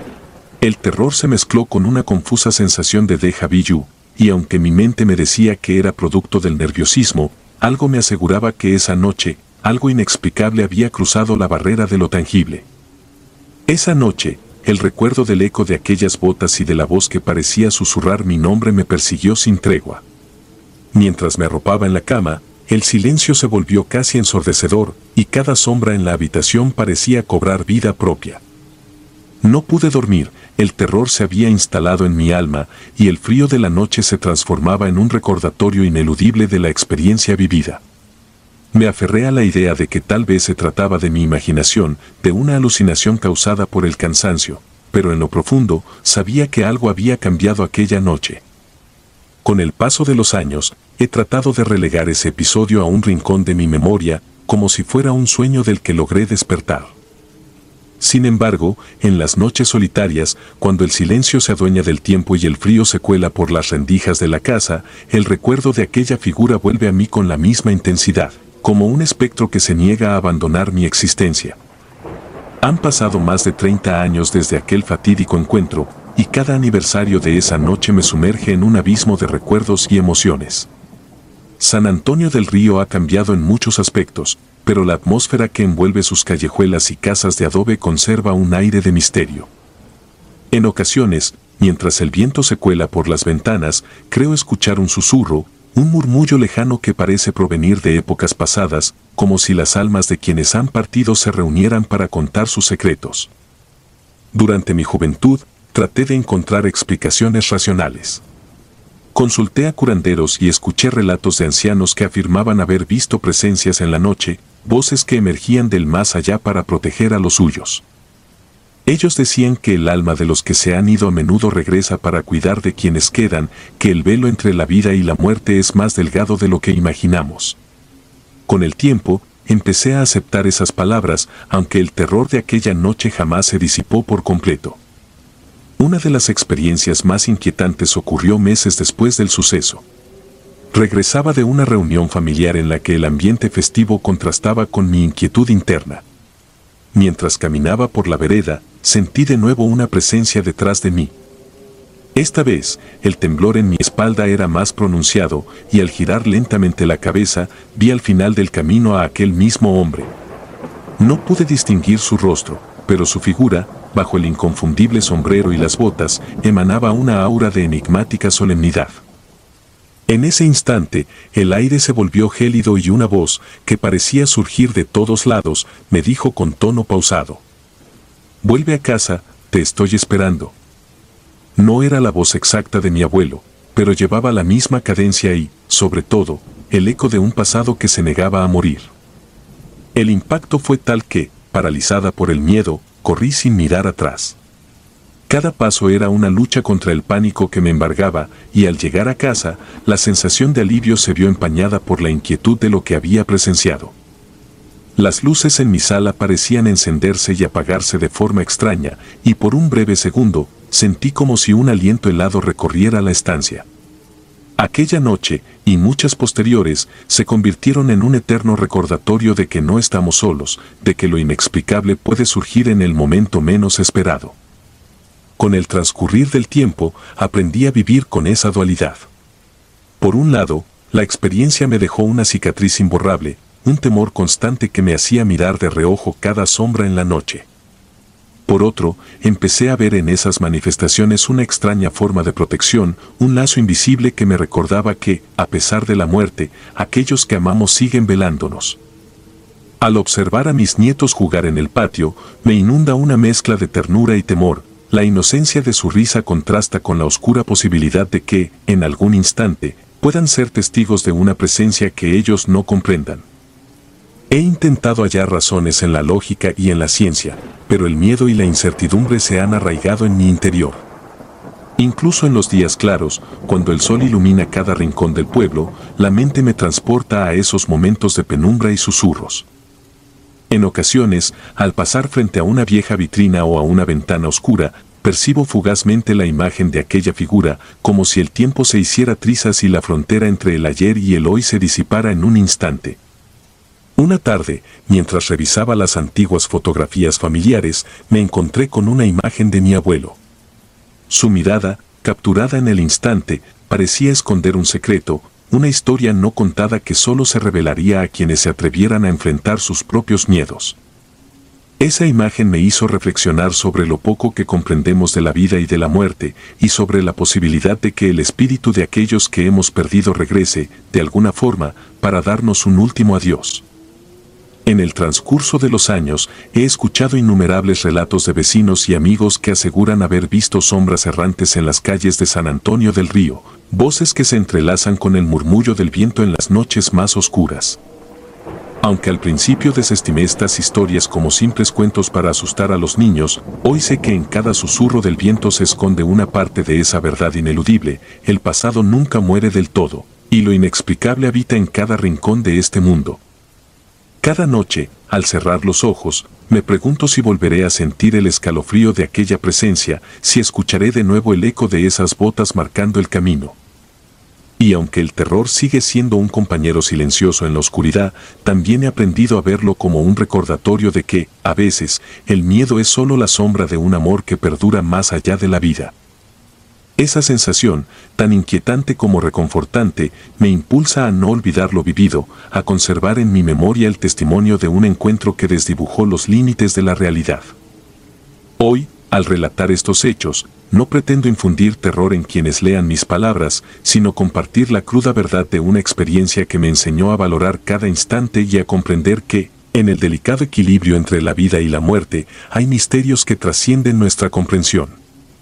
El terror se mezcló con una confusa sensación de déjà vu, y aunque mi mente me decía que era producto del nerviosismo, algo me aseguraba que esa noche, algo inexplicable había cruzado la barrera de lo tangible. Esa noche, el recuerdo del eco de aquellas botas y de la voz que parecía susurrar mi nombre me persiguió sin tregua. Mientras me arropaba en la cama, el silencio se volvió casi ensordecedor, y cada sombra en la habitación parecía cobrar vida propia. No pude dormir, el terror se había instalado en mi alma, y el frío de la noche se transformaba en un recordatorio ineludible de la experiencia vivida. Me aferré a la idea de que tal vez se trataba de mi imaginación, de una alucinación causada por el cansancio, pero en lo profundo sabía que algo había cambiado aquella noche. Con el paso de los años, he tratado de relegar ese episodio a un rincón de mi memoria, como si fuera un sueño del que logré despertar. Sin embargo, en las noches solitarias, cuando el silencio se adueña del tiempo y el frío se cuela por las rendijas de la casa, el recuerdo de aquella figura vuelve a mí con la misma intensidad, como un espectro que se niega a abandonar mi existencia. Han pasado más de treinta años desde aquel fatídico encuentro, y cada aniversario de esa noche me sumerge en un abismo de recuerdos y emociones. San Antonio del Río ha cambiado en muchos aspectos, pero la atmósfera que envuelve sus callejuelas y casas de adobe conserva un aire de misterio. En ocasiones, mientras el viento se cuela por las ventanas, creo escuchar un susurro, un murmullo lejano que parece provenir de épocas pasadas, como si las almas de quienes han partido se reunieran para contar sus secretos. Durante mi juventud, traté de encontrar explicaciones racionales. Consulté a curanderos y escuché relatos de ancianos que afirmaban haber visto presencias en la noche, voces que emergían del más allá para proteger a los suyos. Ellos decían que el alma de los que se han ido a menudo regresa para cuidar de quienes quedan, que el velo entre la vida y la muerte es más delgado de lo que imaginamos. Con el tiempo, empecé a aceptar esas palabras, aunque el terror de aquella noche jamás se disipó por completo. Una de las experiencias más inquietantes ocurrió meses después del suceso. Regresaba de una reunión familiar en la que el ambiente festivo contrastaba con mi inquietud interna. Mientras caminaba por la vereda, sentí de nuevo una presencia detrás de mí. Esta vez, el temblor en mi espalda era más pronunciado, y al girar lentamente la cabeza, vi al final del camino a aquel mismo hombre. No pude distinguir su rostro, pero su figura, bajo el inconfundible sombrero y las botas, emanaba una aura de enigmática solemnidad. En ese instante, el aire se volvió gélido y una voz, que parecía surgir de todos lados, me dijo con tono pausado: «Vuelve a casa, te estoy esperando». No era la voz exacta de mi abuelo, pero llevaba la misma cadencia y, sobre todo, el eco de un pasado que se negaba a morir. El impacto fue tal que, paralizada por el miedo, corrí sin mirar atrás. Cada paso era una lucha contra el pánico que me embargaba, y al llegar a casa, la sensación de alivio se vio empañada por la inquietud de lo que había presenciado. Las luces en mi sala parecían encenderse y apagarse de forma extraña, y por un breve segundo, sentí como si un aliento helado recorriera la estancia. Aquella noche, y muchas posteriores, se convirtieron en un eterno recordatorio de que no estamos solos, de que lo inexplicable puede surgir en el momento menos esperado. Con el transcurrir del tiempo, aprendí a vivir con esa dualidad. Por un lado, la experiencia me dejó una cicatriz imborrable, un temor constante que me hacía mirar de reojo cada sombra en la noche. Por otro, empecé a ver en esas manifestaciones una extraña forma de protección, un lazo invisible que me recordaba que, a pesar de la muerte, aquellos que amamos siguen velándonos. Al observar a mis nietos jugar en el patio, me inunda una mezcla de ternura y temor. La inocencia de su risa contrasta con la oscura posibilidad de que, en algún instante, puedan ser testigos de una presencia que ellos no comprendan. He intentado hallar razones en la lógica y en la ciencia, pero el miedo y la incertidumbre se han arraigado en mi interior. Incluso en los días claros, cuando el sol ilumina cada rincón del pueblo, la mente me transporta a esos momentos de penumbra y susurros. En ocasiones, al pasar frente a una vieja vitrina o a una ventana oscura, percibo fugazmente la imagen de aquella figura, como si el tiempo se hiciera trizas y la frontera entre el ayer y el hoy se disipara en un instante. Una tarde, mientras revisaba las antiguas fotografías familiares, me encontré con una imagen de mi abuelo. Su mirada, capturada en el instante, parecía esconder un secreto, una historia no contada que solo se revelaría a quienes se atrevieran a enfrentar sus propios miedos. Esa imagen me hizo reflexionar sobre lo poco que comprendemos de la vida y de la muerte, y sobre la posibilidad de que el espíritu de aquellos que hemos perdido regrese, de alguna forma, para darnos un último adiós. En el transcurso de los años, he escuchado innumerables relatos de vecinos y amigos que aseguran haber visto sombras errantes en las calles de San Antonio del Río, voces que se entrelazan con el murmullo del viento en las noches más oscuras. Aunque al principio desestimé estas historias como simples cuentos para asustar a los niños, hoy sé que en cada susurro del viento se esconde una parte de esa verdad ineludible. El pasado nunca muere del todo, y lo inexplicable habita en cada rincón de este mundo. Cada noche, al cerrar los ojos, me pregunto si volveré a sentir el escalofrío de aquella presencia, si escucharé de nuevo el eco de esas botas marcando el camino. Y aunque el terror sigue siendo un compañero silencioso en la oscuridad, también he aprendido a verlo como un recordatorio de que, a veces, el miedo es solo la sombra de un amor que perdura más allá de la vida. Esa sensación, tan inquietante como reconfortante, me impulsa a no olvidar lo vivido, a conservar en mi memoria el testimonio de un encuentro que desdibujó los límites de la realidad. Hoy, al relatar estos hechos, no pretendo infundir terror en quienes lean mis palabras, sino compartir la cruda verdad de una experiencia que me enseñó a valorar cada instante y a comprender que, en el delicado equilibrio entre la vida y la muerte, hay misterios que trascienden nuestra comprensión.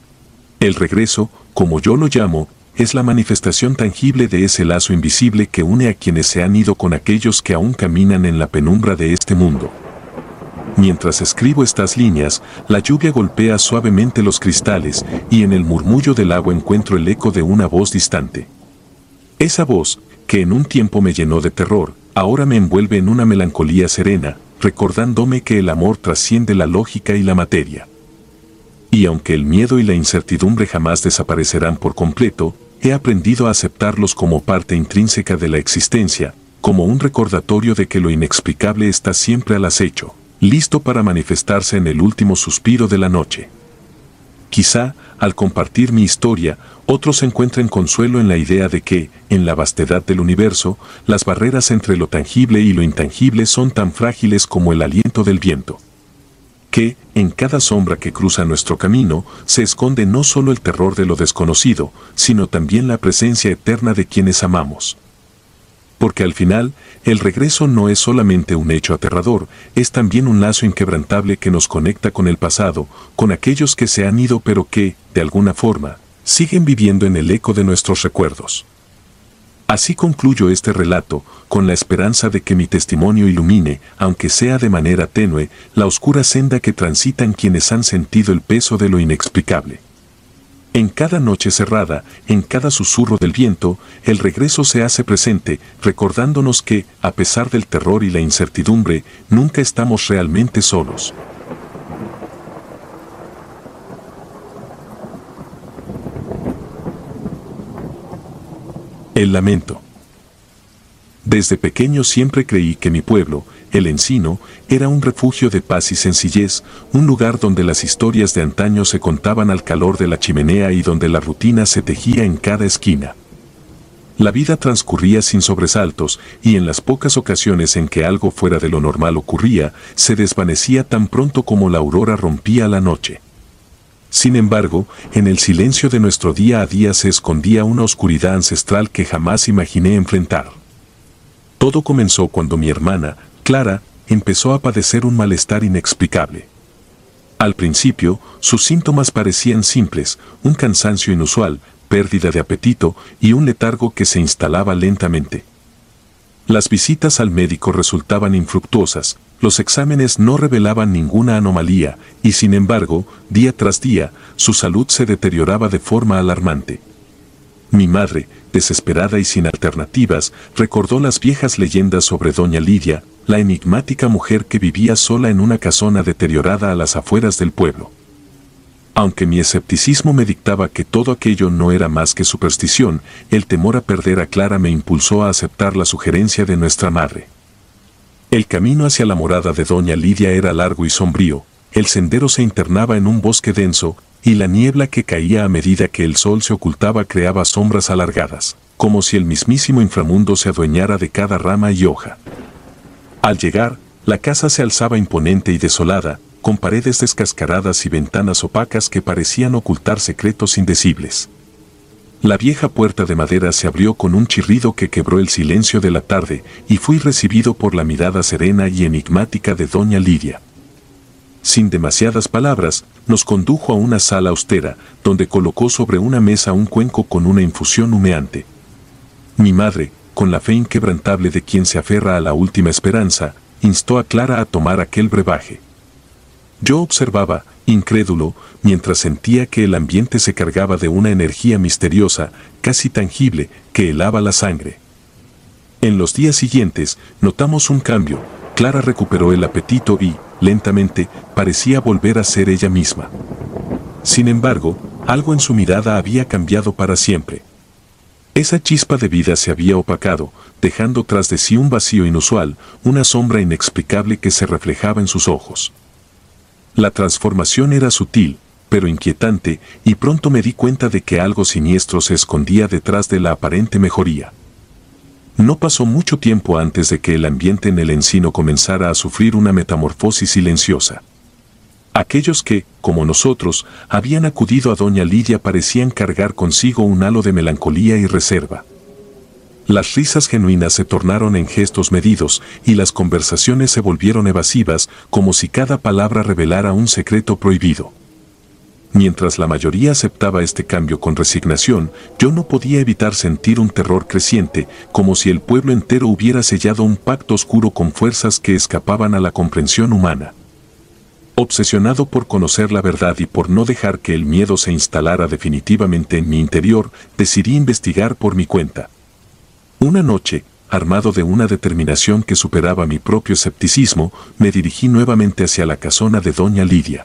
El regreso, como yo lo llamo, es la manifestación tangible de ese lazo invisible que une a quienes se han ido con aquellos que aún caminan en la penumbra de este mundo. Mientras escribo estas líneas, la lluvia golpea suavemente los cristales y en el murmullo del agua encuentro el eco de una voz distante. Esa voz, que en un tiempo me llenó de terror, ahora me envuelve en una melancolía serena, recordándome que el amor trasciende la lógica y la materia. Y aunque el miedo y la incertidumbre jamás desaparecerán por completo, he aprendido a aceptarlos como parte intrínseca de la existencia, como un recordatorio de que lo inexplicable está siempre al acecho, listo para manifestarse en el último suspiro de la noche. Quizá, al compartir mi historia, otros encuentren consuelo en la idea de que, en la vastedad del universo, las barreras entre lo tangible y lo intangible son tan frágiles como el aliento del viento. Que, en cada sombra que cruza nuestro camino, se esconde no solo el terror de lo desconocido, sino también la presencia eterna de quienes amamos. Porque al final, el regreso no es solamente un hecho aterrador, es también un lazo inquebrantable que nos conecta con el pasado, con aquellos que se han ido pero que, de alguna forma, siguen viviendo en el eco de nuestros recuerdos. Así concluyo este relato, con la esperanza de que mi testimonio ilumine, aunque sea de manera tenue, la oscura senda que transitan quienes han sentido el peso de lo inexplicable. En cada noche cerrada, en cada susurro del viento, el regreso se hace presente, recordándonos que, a pesar del terror y la incertidumbre, nunca estamos realmente solos. El lamento. Desde pequeño siempre creí que mi pueblo, el Encino, era un refugio de paz y sencillez, un lugar donde las historias de antaño se contaban al calor de la chimenea y donde la rutina se tejía en cada esquina. La vida transcurría sin sobresaltos, y en las pocas ocasiones en que algo fuera de lo normal ocurría, se desvanecía tan pronto como la aurora rompía la noche. Sin embargo, en el silencio de nuestro día a día se escondía una oscuridad ancestral que jamás imaginé enfrentar. Todo comenzó cuando mi hermana, Clara, empezó a padecer un malestar inexplicable. Al principio, sus síntomas parecían simples, un cansancio inusual, pérdida de apetito y un letargo que se instalaba lentamente. Las visitas al médico resultaban infructuosas, los exámenes no revelaban ninguna anomalía, y sin embargo, día tras día, su salud se deterioraba de forma alarmante. Mi madre, desesperada y sin alternativas, recordó las viejas leyendas sobre doña Lidia, la enigmática mujer que vivía sola en una casona deteriorada a las afueras del pueblo. Aunque mi escepticismo me dictaba que todo aquello no era más que superstición, el temor a perder a Clara me impulsó a aceptar la sugerencia de nuestra madre. El camino hacia la morada de doña Lidia era largo y sombrío, el sendero se internaba en un bosque denso, y la niebla que caía a medida que el sol se ocultaba creaba sombras alargadas, como si el mismísimo inframundo se adueñara de cada rama y hoja. Al llegar, la casa se alzaba imponente y desolada, con paredes descascaradas y ventanas opacas que parecían ocultar secretos indecibles. La vieja puerta de madera se abrió con un chirrido que quebró el silencio de la tarde, y fui recibido por la mirada serena y enigmática de doña Lidia. Sin demasiadas palabras, nos condujo a una sala austera, donde colocó sobre una mesa un cuenco con una infusión humeante. Mi madre, con la fe inquebrantable de quien se aferra a la última esperanza, instó a Clara a tomar aquel brebaje. Yo observaba, incrédulo, mientras sentía que el ambiente se cargaba de una energía misteriosa, casi tangible, que helaba la sangre. En los días siguientes, notamos un cambio. Clara recuperó el apetito y, lentamente, parecía volver a ser ella misma. Sin embargo, algo en su mirada había cambiado para siempre. Esa chispa de vida se había opacado, dejando tras de sí un vacío inusual, una sombra inexplicable que se reflejaba en sus ojos. La transformación era sutil, pero inquietante, y pronto me di cuenta de que algo siniestro se escondía detrás de la aparente mejoría. No pasó mucho tiempo antes de que el ambiente en el Encino comenzara a sufrir una metamorfosis silenciosa. Aquellos que, como nosotros, habían acudido a doña Lidia parecían cargar consigo un halo de melancolía y reserva. Las risas genuinas se tornaron en gestos medidos y las conversaciones se volvieron evasivas, como si cada palabra revelara un secreto prohibido. Mientras la mayoría aceptaba este cambio con resignación, yo no podía evitar sentir un terror creciente, como si el pueblo entero hubiera sellado un pacto oscuro con fuerzas que escapaban a la comprensión humana. Obsesionado por conocer la verdad y por no dejar que el miedo se instalara definitivamente en mi interior, decidí investigar por mi cuenta. Una noche, armado de una determinación que superaba mi propio escepticismo, me dirigí nuevamente hacia la casona de doña Lidia.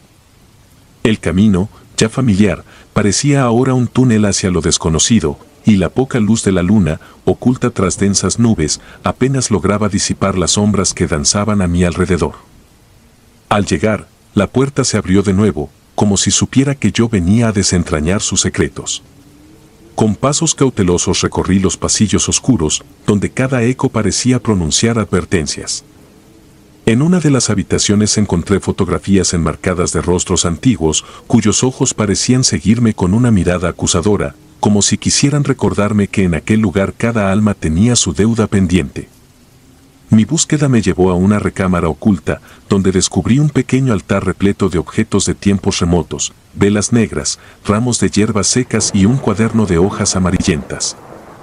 El camino, ya familiar, parecía ahora un túnel hacia lo desconocido, y la poca luz de la luna, oculta tras densas nubes, apenas lograba disipar las sombras que danzaban a mi alrededor. Al llegar, la puerta se abrió de nuevo, como si supiera que yo venía a desentrañar sus secretos. Con pasos cautelosos recorrí los pasillos oscuros, donde cada eco parecía pronunciar advertencias. En una de las habitaciones encontré fotografías enmarcadas de rostros antiguos, cuyos ojos parecían seguirme con una mirada acusadora, como si quisieran recordarme que en aquel lugar cada alma tenía su deuda pendiente. Mi búsqueda me llevó a una recámara oculta, donde descubrí un pequeño altar repleto de objetos de tiempos remotos, velas negras, ramos de hierbas secas y un cuaderno de hojas amarillentas.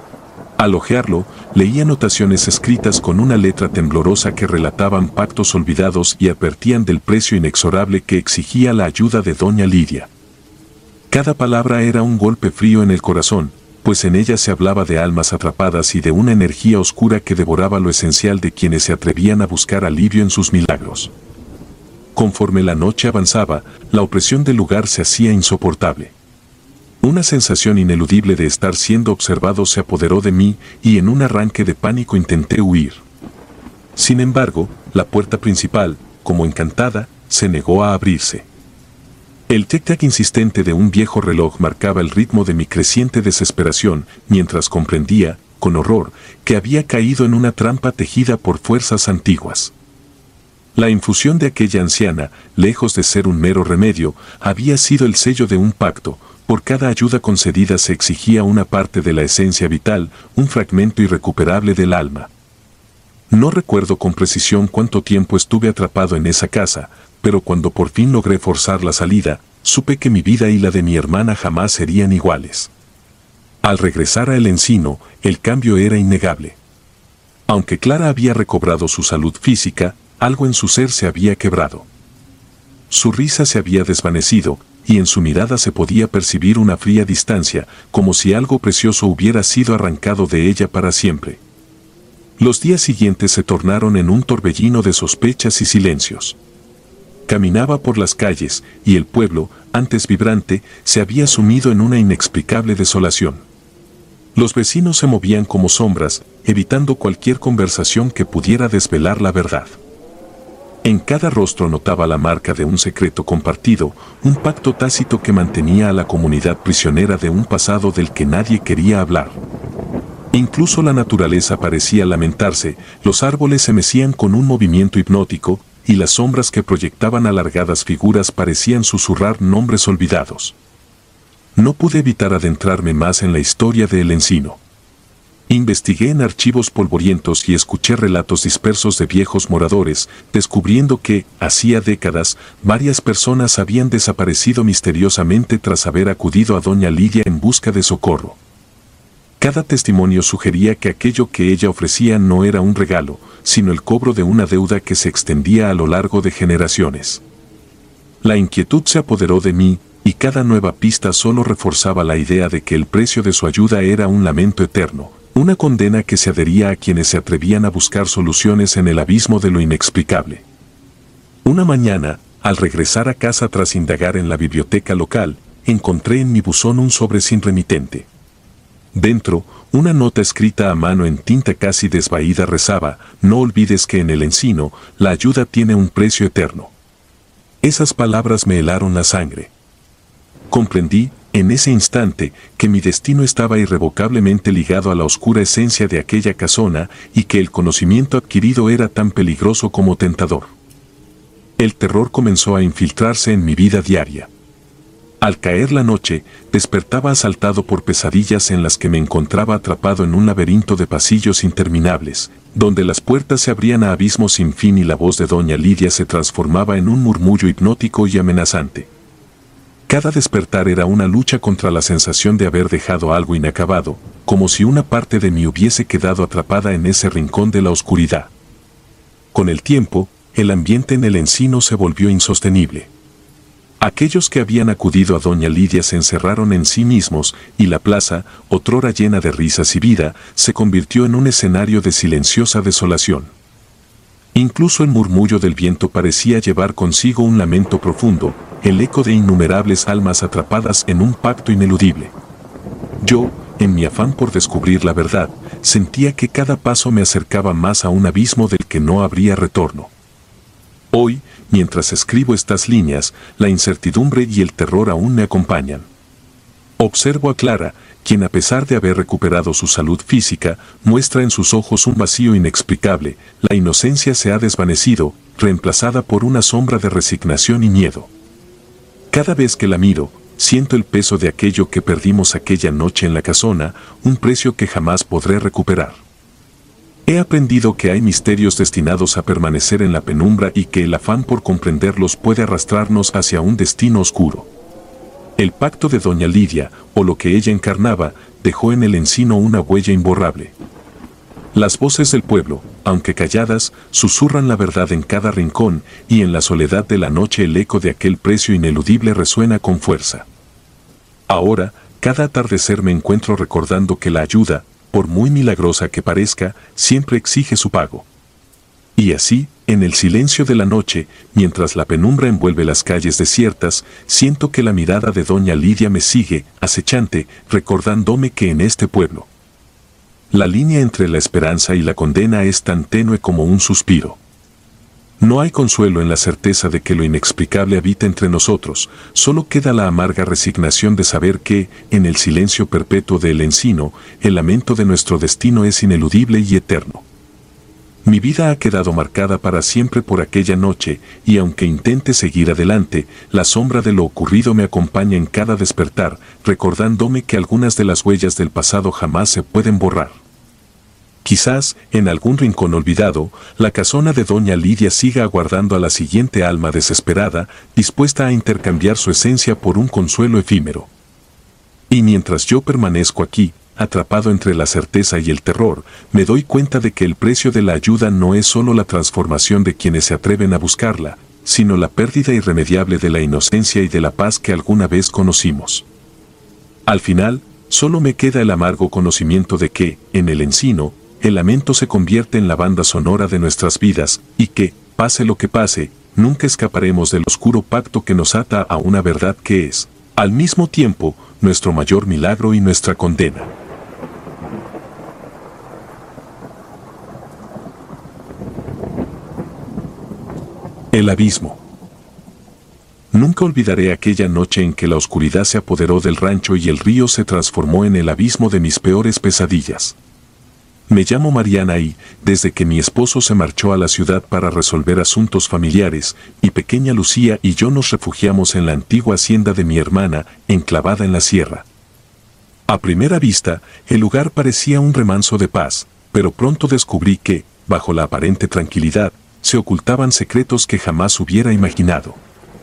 Al hojearlo, leí anotaciones escritas con una letra temblorosa que relataban pactos olvidados y advertían del precio inexorable que exigía la ayuda de doña Lidia. Cada palabra era un golpe frío en el corazón, pues en ella se hablaba de almas atrapadas y de una energía oscura que devoraba lo esencial de quienes se atrevían a buscar alivio en sus milagros. Conforme la noche avanzaba, la opresión del lugar se hacía insoportable. Una sensación ineludible de estar siendo observado se apoderó de mí y en un arranque de pánico intenté huir. Sin embargo, la puerta principal, como encantada, se negó a abrirse. El tic-tac insistente de un viejo reloj marcaba el ritmo de mi creciente desesperación, mientras comprendía, con horror, que había caído en una trampa tejida por fuerzas antiguas. La infusión de aquella anciana, lejos de ser un mero remedio, había sido el sello de un pacto. Por cada ayuda concedida se exigía una parte de la esencia vital, un fragmento irrecuperable del alma. No recuerdo con precisión cuánto tiempo estuve atrapado en esa casa, pero cuando por fin logré forzar la salida, supe que mi vida y la de mi hermana jamás serían iguales. Al regresar a El Encino, el cambio era innegable. Aunque Clara había recobrado su salud física, algo en su ser se había quebrado. Su risa se había desvanecido, y en su mirada se podía percibir una fría distancia, como si algo precioso hubiera sido arrancado de ella para siempre. Los días siguientes se tornaron en un torbellino de sospechas y silencios. Caminaba por las calles, y el pueblo, antes vibrante, se había sumido en una inexplicable desolación. Los vecinos se movían como sombras, evitando cualquier conversación que pudiera desvelar la verdad. En cada rostro notaba la marca de un secreto compartido, un pacto tácito que mantenía a la comunidad prisionera de un pasado del que nadie quería hablar. Incluso la naturaleza parecía lamentarse, los árboles se mecían con un movimiento hipnótico, y las sombras que proyectaban alargadas figuras parecían susurrar nombres olvidados. No pude evitar adentrarme más en la historia de El Encino. Investigué en archivos polvorientos y escuché relatos dispersos de viejos moradores, descubriendo que, hacía décadas, varias personas habían desaparecido misteriosamente tras haber acudido a doña Lidia en busca de socorro. Cada testimonio sugería que aquello que ella ofrecía no era un regalo, sino el cobro de una deuda que se extendía a lo largo de generaciones. La inquietud se apoderó de mí, y cada nueva pista solo reforzaba la idea de que el precio de su ayuda era un lamento eterno, una condena que se adhería a quienes se atrevían a buscar soluciones en el abismo de lo inexplicable. Una mañana, al regresar a casa tras indagar en la biblioteca local, encontré en mi buzón un sobre sin remitente. Dentro, una nota escrita a mano en tinta casi desvaída rezaba: «No olvides que en El Encino, la ayuda tiene un precio eterno». Esas palabras me helaron la sangre. Comprendí, en ese instante, que mi destino estaba irrevocablemente ligado a la oscura esencia de aquella casona y que el conocimiento adquirido era tan peligroso como tentador. El terror comenzó a infiltrarse en mi vida diaria. Al caer la noche, despertaba asaltado por pesadillas en las que me encontraba atrapado en un laberinto de pasillos interminables, donde las puertas se abrían a abismos sin fin y la voz de doña Lidia se transformaba en un murmullo hipnótico y amenazante. Cada despertar era una lucha contra la sensación de haber dejado algo inacabado, como si una parte de mí hubiese quedado atrapada en ese rincón de la oscuridad. Con el tiempo, el ambiente en El Encino se volvió insostenible. Aquellos que habían acudido a doña Lidia se encerraron en sí mismos, y la plaza, otrora llena de risas y vida, se convirtió en un escenario de silenciosa desolación. Incluso el murmullo del viento parecía llevar consigo un lamento profundo, el eco de innumerables almas atrapadas en un pacto ineludible. Yo, en mi afán por descubrir la verdad, sentía que cada paso me acercaba más a un abismo del que no habría retorno. Hoy, mientras escribo estas líneas, la incertidumbre y el terror aún me acompañan. Observo a Clara, quien a pesar de haber recuperado su salud física, muestra en sus ojos un vacío inexplicable. La inocencia se ha desvanecido, reemplazada por una sombra de resignación y miedo. Cada vez que la miro, siento el peso de aquello que perdimos aquella noche en la casona, un precio que jamás podré recuperar. He aprendido que hay misterios destinados a permanecer en la penumbra y que el afán por comprenderlos puede arrastrarnos hacia un destino oscuro. El pacto de doña Lidia, o lo que ella encarnaba, dejó en el encino una huella imborrable. Las voces del pueblo, aunque calladas, susurran la verdad en cada rincón, y en la soledad de la noche el eco de aquel precio ineludible resuena con fuerza. Ahora, cada atardecer me encuentro recordando que la ayuda, por muy milagrosa que parezca, siempre exige su pago. Y así, en el silencio de la noche, mientras la penumbra envuelve las calles desiertas, siento que la mirada de doña Lidia me sigue, acechante, recordándome que en este pueblo la línea entre la esperanza y la condena es tan tenue como un suspiro. No hay consuelo en la certeza de que lo inexplicable habita entre nosotros, solo queda la amarga resignación de saber que, en el silencio perpetuo del encino, el lamento de nuestro destino es ineludible y eterno. Mi vida ha quedado marcada para siempre por aquella noche, y aunque intente seguir adelante, la sombra de lo ocurrido me acompaña en cada despertar, recordándome que algunas de las huellas del pasado jamás se pueden borrar. Quizás, en algún rincón olvidado, la casona de doña Lidia siga aguardando a la siguiente alma desesperada, dispuesta a intercambiar su esencia por un consuelo efímero. Y mientras yo permanezco aquí, atrapado entre la certeza y el terror, me doy cuenta de que el precio de la ayuda no es solo la transformación de quienes se atreven a buscarla, sino la pérdida irremediable de la inocencia y de la paz que alguna vez conocimos. Al final, solo me queda el amargo conocimiento de que, en el encino, el lamento se convierte en la banda sonora de nuestras vidas, y que, pase lo que pase, nunca escaparemos del oscuro pacto que nos ata a una verdad que es, al mismo tiempo, nuestro mayor milagro y nuestra condena. El abismo. Nunca olvidaré aquella noche en que la oscuridad se apoderó del rancho y el río se transformó en el abismo de mis peores pesadillas. Me llamo Mariana y, desde que mi esposo se marchó a la ciudad para resolver asuntos familiares, mi pequeña Lucía y yo nos refugiamos en la antigua hacienda de mi hermana, enclavada en la sierra. A primera vista, el lugar parecía un remanso de paz, pero pronto descubrí que, bajo la aparente tranquilidad, se ocultaban secretos que jamás hubiera imaginado.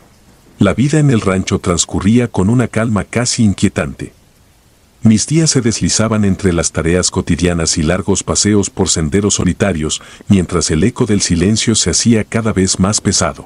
La vida en el rancho transcurría con una calma casi inquietante. Mis días se deslizaban entre las tareas cotidianas y largos paseos por senderos solitarios, mientras el eco del silencio se hacía cada vez más pesado.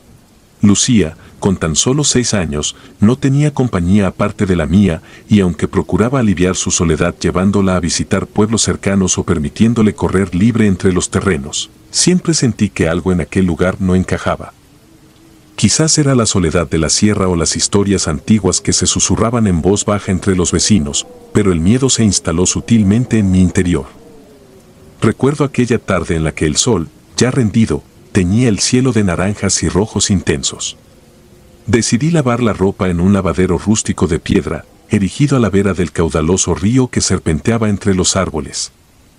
Lucía, con tan solo seis años, no tenía compañía aparte de la mía, y aunque procuraba aliviar su soledad llevándola a visitar pueblos cercanos o permitiéndole correr libre entre los terrenos, siempre sentí que algo en aquel lugar no encajaba. Quizás era la soledad de la sierra o las historias antiguas que se susurraban en voz baja entre los vecinos, pero el miedo se instaló sutilmente en mi interior. Recuerdo aquella tarde en la que el sol, ya rendido, teñía el cielo de naranjas y rojos intensos. Decidí lavar la ropa en un lavadero rústico de piedra, erigido a la vera del caudaloso río que serpenteaba entre los árboles.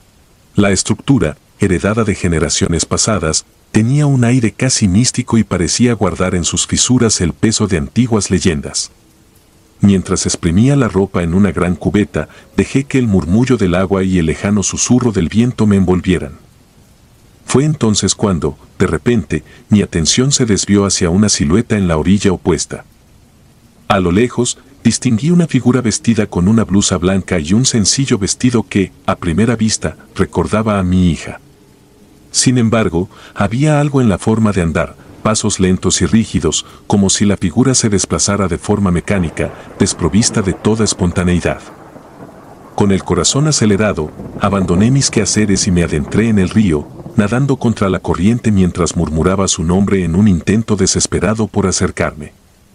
La estructura, heredada de generaciones pasadas, tenía un aire casi místico y parecía guardar en sus fisuras el peso de antiguas leyendas. Mientras exprimía la ropa en una gran cubeta, dejé que el murmullo del agua y el lejano susurro del viento me envolvieran. Fue entonces cuando, de repente, mi atención se desvió hacia una silueta en la orilla opuesta. A lo lejos, distinguí una figura vestida con una blusa blanca y un sencillo vestido que, a primera vista, recordaba a mi hija. Sin embargo, había algo en la forma de andar, pasos lentos y rígidos, como si la figura se desplazara de forma mecánica, desprovista de toda espontaneidad. Con el corazón acelerado, abandoné mis quehaceres y me adentré en el río, nadando contra la corriente mientras murmuraba su nombre en un intento desesperado por acercarme.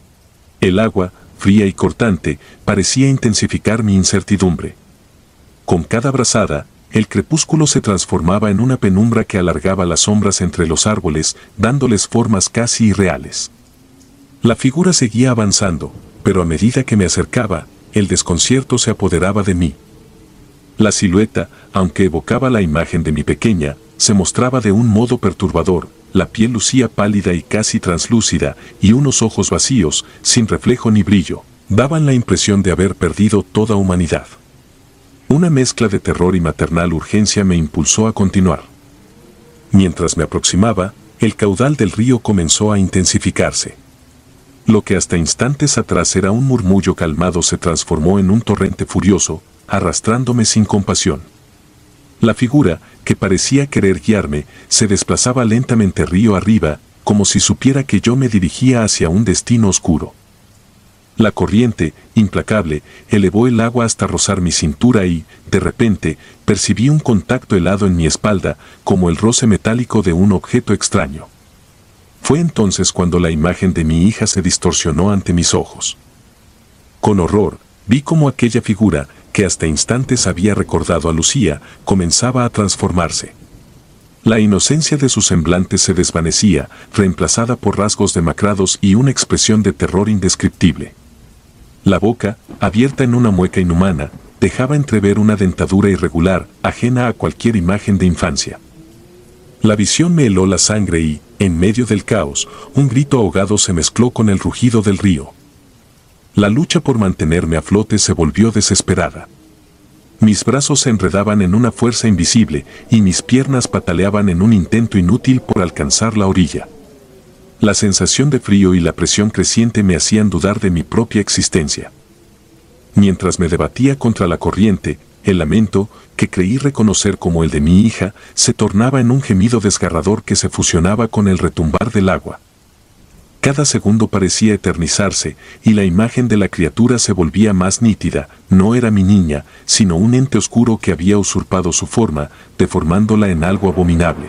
El agua, fría y cortante, parecía intensificar mi incertidumbre. Con cada brazada, el crepúsculo se transformaba en una penumbra que alargaba las sombras entre los árboles, dándoles formas casi irreales. La figura seguía avanzando, pero a medida que me acercaba, el desconcierto se apoderaba de mí. La silueta, aunque evocaba la imagen de mi pequeña, se mostraba de un modo perturbador. La piel lucía pálida y casi translúcida, y unos ojos vacíos, sin reflejo ni brillo, daban la impresión de haber perdido toda humanidad. Una mezcla de terror y maternal urgencia me impulsó a continuar. Mientras me aproximaba, el caudal del río comenzó a intensificarse. Lo que hasta instantes atrás era un murmullo calmado se transformó en un torrente furioso, arrastrándome sin compasión. La figura, que parecía querer guiarme, se desplazaba lentamente río arriba, como si supiera que yo me dirigía hacia un destino oscuro. La corriente, implacable, elevó el agua hasta rozar mi cintura y, de repente, percibí un contacto helado en mi espalda, como el roce metálico de un objeto extraño. Fue entonces cuando la imagen de mi hija se distorsionó ante mis ojos. Con horror, vi cómo aquella figura, que hasta instantes había recordado a Lucía, comenzaba a transformarse. La inocencia de su semblante se desvanecía, reemplazada por rasgos demacrados y una expresión de terror indescriptible. La boca, abierta en una mueca inhumana, dejaba entrever una dentadura irregular, ajena a cualquier imagen de infancia. La visión me heló la sangre y, en medio del caos, un grito ahogado se mezcló con el rugido del río. La lucha por mantenerme a flote se volvió desesperada. Mis brazos se enredaban en una fuerza invisible y mis piernas pataleaban en un intento inútil por alcanzar la orilla. La sensación de frío y la presión creciente me hacían dudar de mi propia existencia. Mientras me debatía contra la corriente, el lamento, que creí reconocer como el de mi hija, se tornaba en un gemido desgarrador que se fusionaba con el retumbar del agua. Cada segundo parecía eternizarse, y la imagen de la criatura se volvía más nítida. No era mi niña, sino un ente oscuro que había usurpado su forma, deformándola en algo abominable.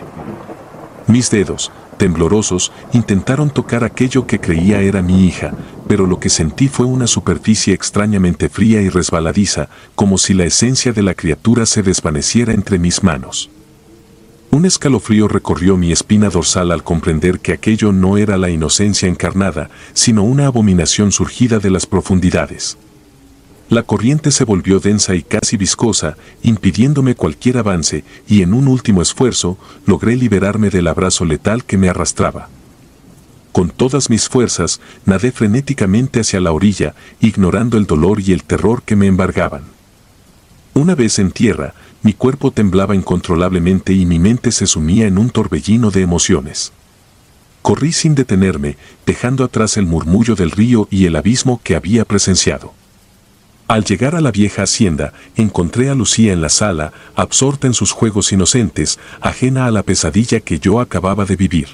Mis dedos, temblorosos, intentaron tocar aquello que creía era mi hija, pero lo que sentí fue una superficie extrañamente fría y resbaladiza, como si la esencia de la criatura se desvaneciera entre mis manos. Un escalofrío recorrió mi espina dorsal al comprender que aquello no era la inocencia encarnada, sino una abominación surgida de las profundidades. La corriente se volvió densa y casi viscosa, impidiéndome cualquier avance, y en un último esfuerzo, logré liberarme del abrazo letal que me arrastraba. Con todas mis fuerzas, nadé frenéticamente hacia la orilla, ignorando el dolor y el terror que me embargaban. Una vez en tierra, mi cuerpo temblaba incontrolablemente y mi mente se sumía en un torbellino de emociones. Corrí sin detenerme, dejando atrás el murmullo del río y el abismo que había presenciado. Al llegar a la vieja hacienda, encontré a Lucía en la sala, absorta en sus juegos inocentes, ajena a la pesadilla que yo acababa de vivir.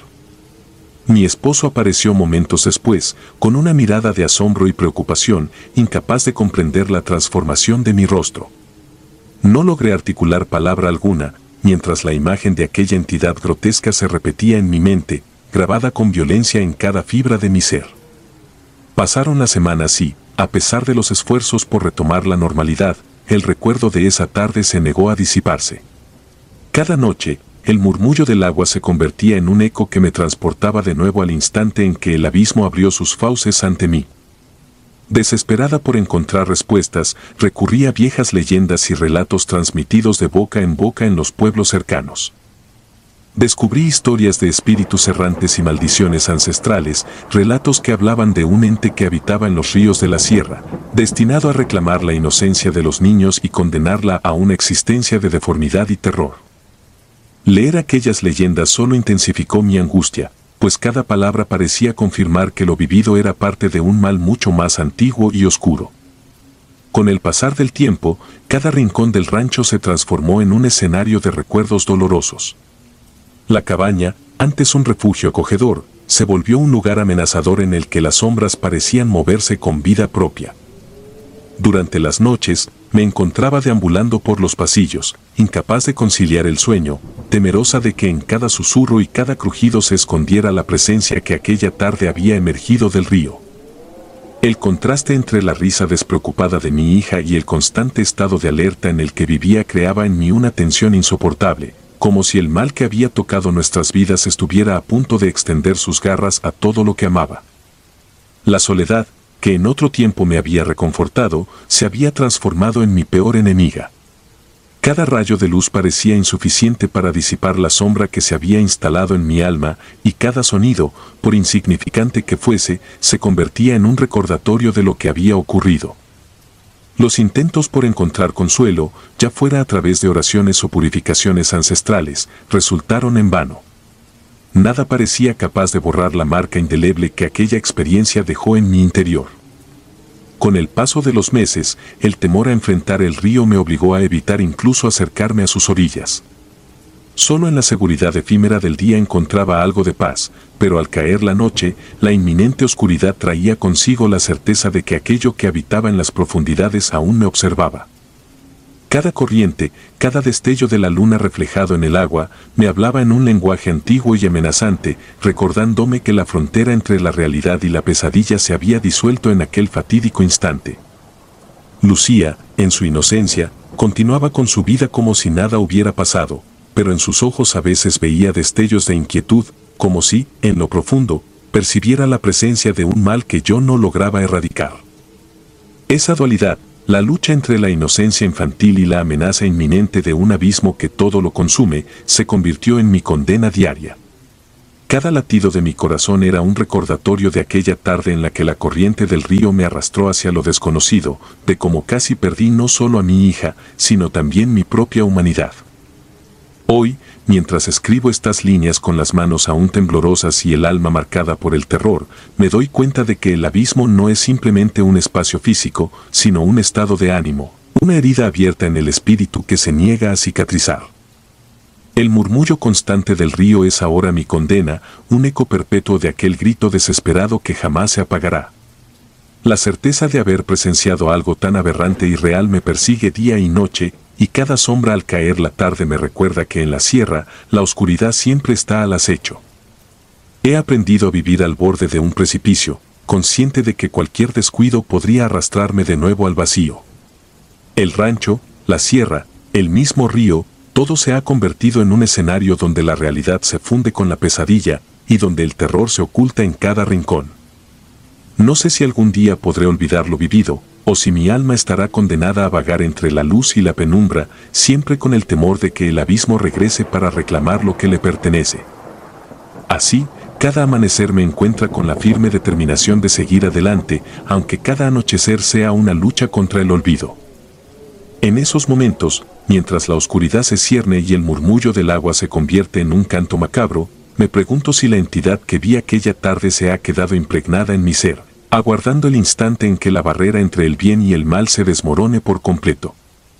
Mi esposo apareció momentos después, con una mirada de asombro y preocupación, incapaz de comprender la transformación de mi rostro. No logré articular palabra alguna, mientras la imagen de aquella entidad grotesca se repetía en mi mente, grabada con violencia en cada fibra de mi ser. Pasaron las semanas y, a pesar de los esfuerzos por retomar la normalidad, el recuerdo de esa tarde se negó a disiparse. Cada noche, el murmullo del agua se convertía en un eco que me transportaba de nuevo al instante en que el abismo abrió sus fauces ante mí. Desesperada por encontrar respuestas, recurrí a viejas leyendas y relatos transmitidos de boca en boca en los pueblos cercanos. Descubrí historias de espíritus errantes y maldiciones ancestrales, relatos que hablaban de un ente que habitaba en los ríos de la sierra, destinado a reclamar la inocencia de los niños y condenarla a una existencia de deformidad y terror. Leer aquellas leyendas solo intensificó mi angustia, pues cada palabra parecía confirmar que lo vivido era parte de un mal mucho más antiguo y oscuro. Con el pasar del tiempo, cada rincón del rancho se transformó en un escenario de recuerdos dolorosos. La cabaña, antes un refugio acogedor, se volvió un lugar amenazador en el que las sombras parecían moverse con vida propia. Durante las noches, me encontraba deambulando por los pasillos, incapaz de conciliar el sueño, temerosa de que en cada susurro y cada crujido se escondiera la presencia que aquella tarde había emergido del río. El contraste entre la risa despreocupada de mi hija y el constante estado de alerta en el que vivía creaba en mí una tensión insoportable, como si el mal que había tocado nuestras vidas estuviera a punto de extender sus garras a todo lo que amaba. La soledad, que en otro tiempo me había reconfortado, se había transformado en mi peor enemiga. Cada rayo de luz parecía insuficiente para disipar la sombra que se había instalado en mi alma, y cada sonido, por insignificante que fuese, se convertía en un recordatorio de lo que había ocurrido. Los intentos por encontrar consuelo, ya fuera a través de oraciones o purificaciones ancestrales, resultaron en vano. Nada parecía capaz de borrar la marca indeleble que aquella experiencia dejó en mi interior. Con el paso de los meses, el temor a enfrentar el río me obligó a evitar incluso acercarme a sus orillas. Solo en la seguridad efímera del día encontraba algo de paz, pero al caer la noche, la inminente oscuridad traía consigo la certeza de que aquello que habitaba en las profundidades aún me observaba. Cada corriente, cada destello de la luna reflejado en el agua, me hablaba en un lenguaje antiguo y amenazante, recordándome que la frontera entre la realidad y la pesadilla se había disuelto en aquel fatídico instante. Lucía, en su inocencia, continuaba con su vida como si nada hubiera pasado, pero en sus ojos a veces veía destellos de inquietud, como si, en lo profundo, percibiera la presencia de un mal que yo no lograba erradicar. Esa dualidad, la lucha entre la inocencia infantil y la amenaza inminente de un abismo que todo lo consume, se convirtió en mi condena diaria. Cada latido de mi corazón era un recordatorio de aquella tarde en la que la corriente del río me arrastró hacia lo desconocido, de cómo casi perdí no solo a mi hija, sino también mi propia humanidad. Hoy, mientras escribo estas líneas con las manos aún temblorosas y el alma marcada por el terror, me doy cuenta de que el abismo no es simplemente un espacio físico, sino un estado de ánimo, una herida abierta en el espíritu que se niega a cicatrizar. El murmullo constante del río es ahora mi condena, un eco perpetuo de aquel grito desesperado que jamás se apagará. La certeza de haber presenciado algo tan aberrante y real me persigue día y noche, y cada sombra al caer la tarde me recuerda que en la sierra, la oscuridad siempre está al acecho. He aprendido a vivir al borde de un precipicio, consciente de que cualquier descuido podría arrastrarme de nuevo al vacío. El rancho, la sierra, el mismo río, todo se ha convertido en un escenario donde la realidad se funde con la pesadilla, y donde el terror se oculta en cada rincón. No sé si algún día podré olvidar lo vivido, o si mi alma estará condenada a vagar entre la luz y la penumbra, siempre con el temor de que el abismo regrese para reclamar lo que le pertenece. Así, cada amanecer me encuentra con la firme determinación de seguir adelante, aunque cada anochecer sea una lucha contra el olvido. En esos momentos, mientras la oscuridad se cierne y el murmullo del agua se convierte en un canto macabro, me pregunto si la entidad que vi aquella tarde se ha quedado impregnada en mi ser, aguardando el instante en que la barrera entre el bien y el mal se desmorone por completo.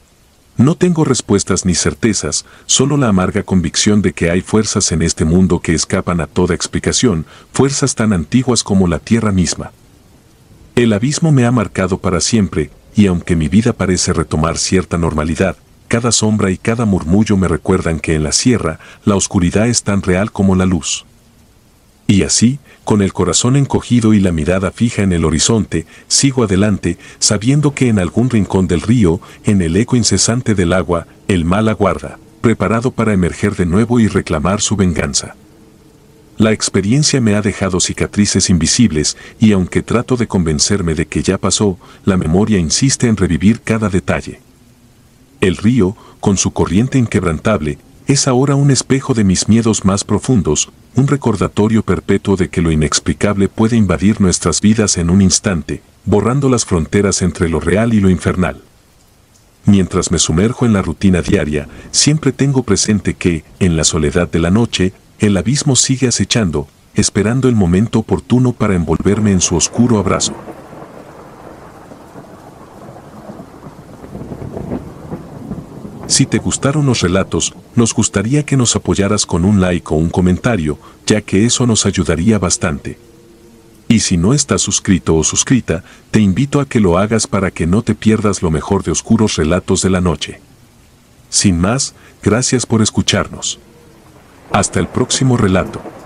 No tengo respuestas ni certezas, solo la amarga convicción de que hay fuerzas en este mundo que escapan a toda explicación, fuerzas tan antiguas como la tierra misma. El abismo me ha marcado para siempre, y aunque mi vida parece retomar cierta normalidad, cada sombra y cada murmullo me recuerdan que en la sierra, la oscuridad es tan real como la luz. Y así, con el corazón encogido y la mirada fija en el horizonte, sigo adelante, sabiendo que en algún rincón del río, en el eco incesante del agua, el mal aguarda, preparado para emerger de nuevo y reclamar su venganza. La experiencia me ha dejado cicatrices invisibles, y aunque trato de convencerme de que ya pasó, la memoria insiste en revivir cada detalle. El río, con su corriente inquebrantable, es ahora un espejo de mis miedos más profundos, un recordatorio perpetuo de que lo inexplicable puede invadir nuestras vidas en un instante, borrando las fronteras entre lo real y lo infernal. Mientras me sumerjo en la rutina diaria, siempre tengo presente que, en la soledad de la noche, el abismo sigue acechando, esperando el momento oportuno para envolverme en su oscuro abrazo. Si te gustaron los relatos, nos gustaría que nos apoyaras con un like o un comentario, ya que eso nos ayudaría bastante. Y si no estás suscrito o suscrita, te invito a que lo hagas para que no te pierdas lo mejor de Oscuros Relatos de la Noche. Sin más, gracias por escucharnos. Hasta el próximo relato.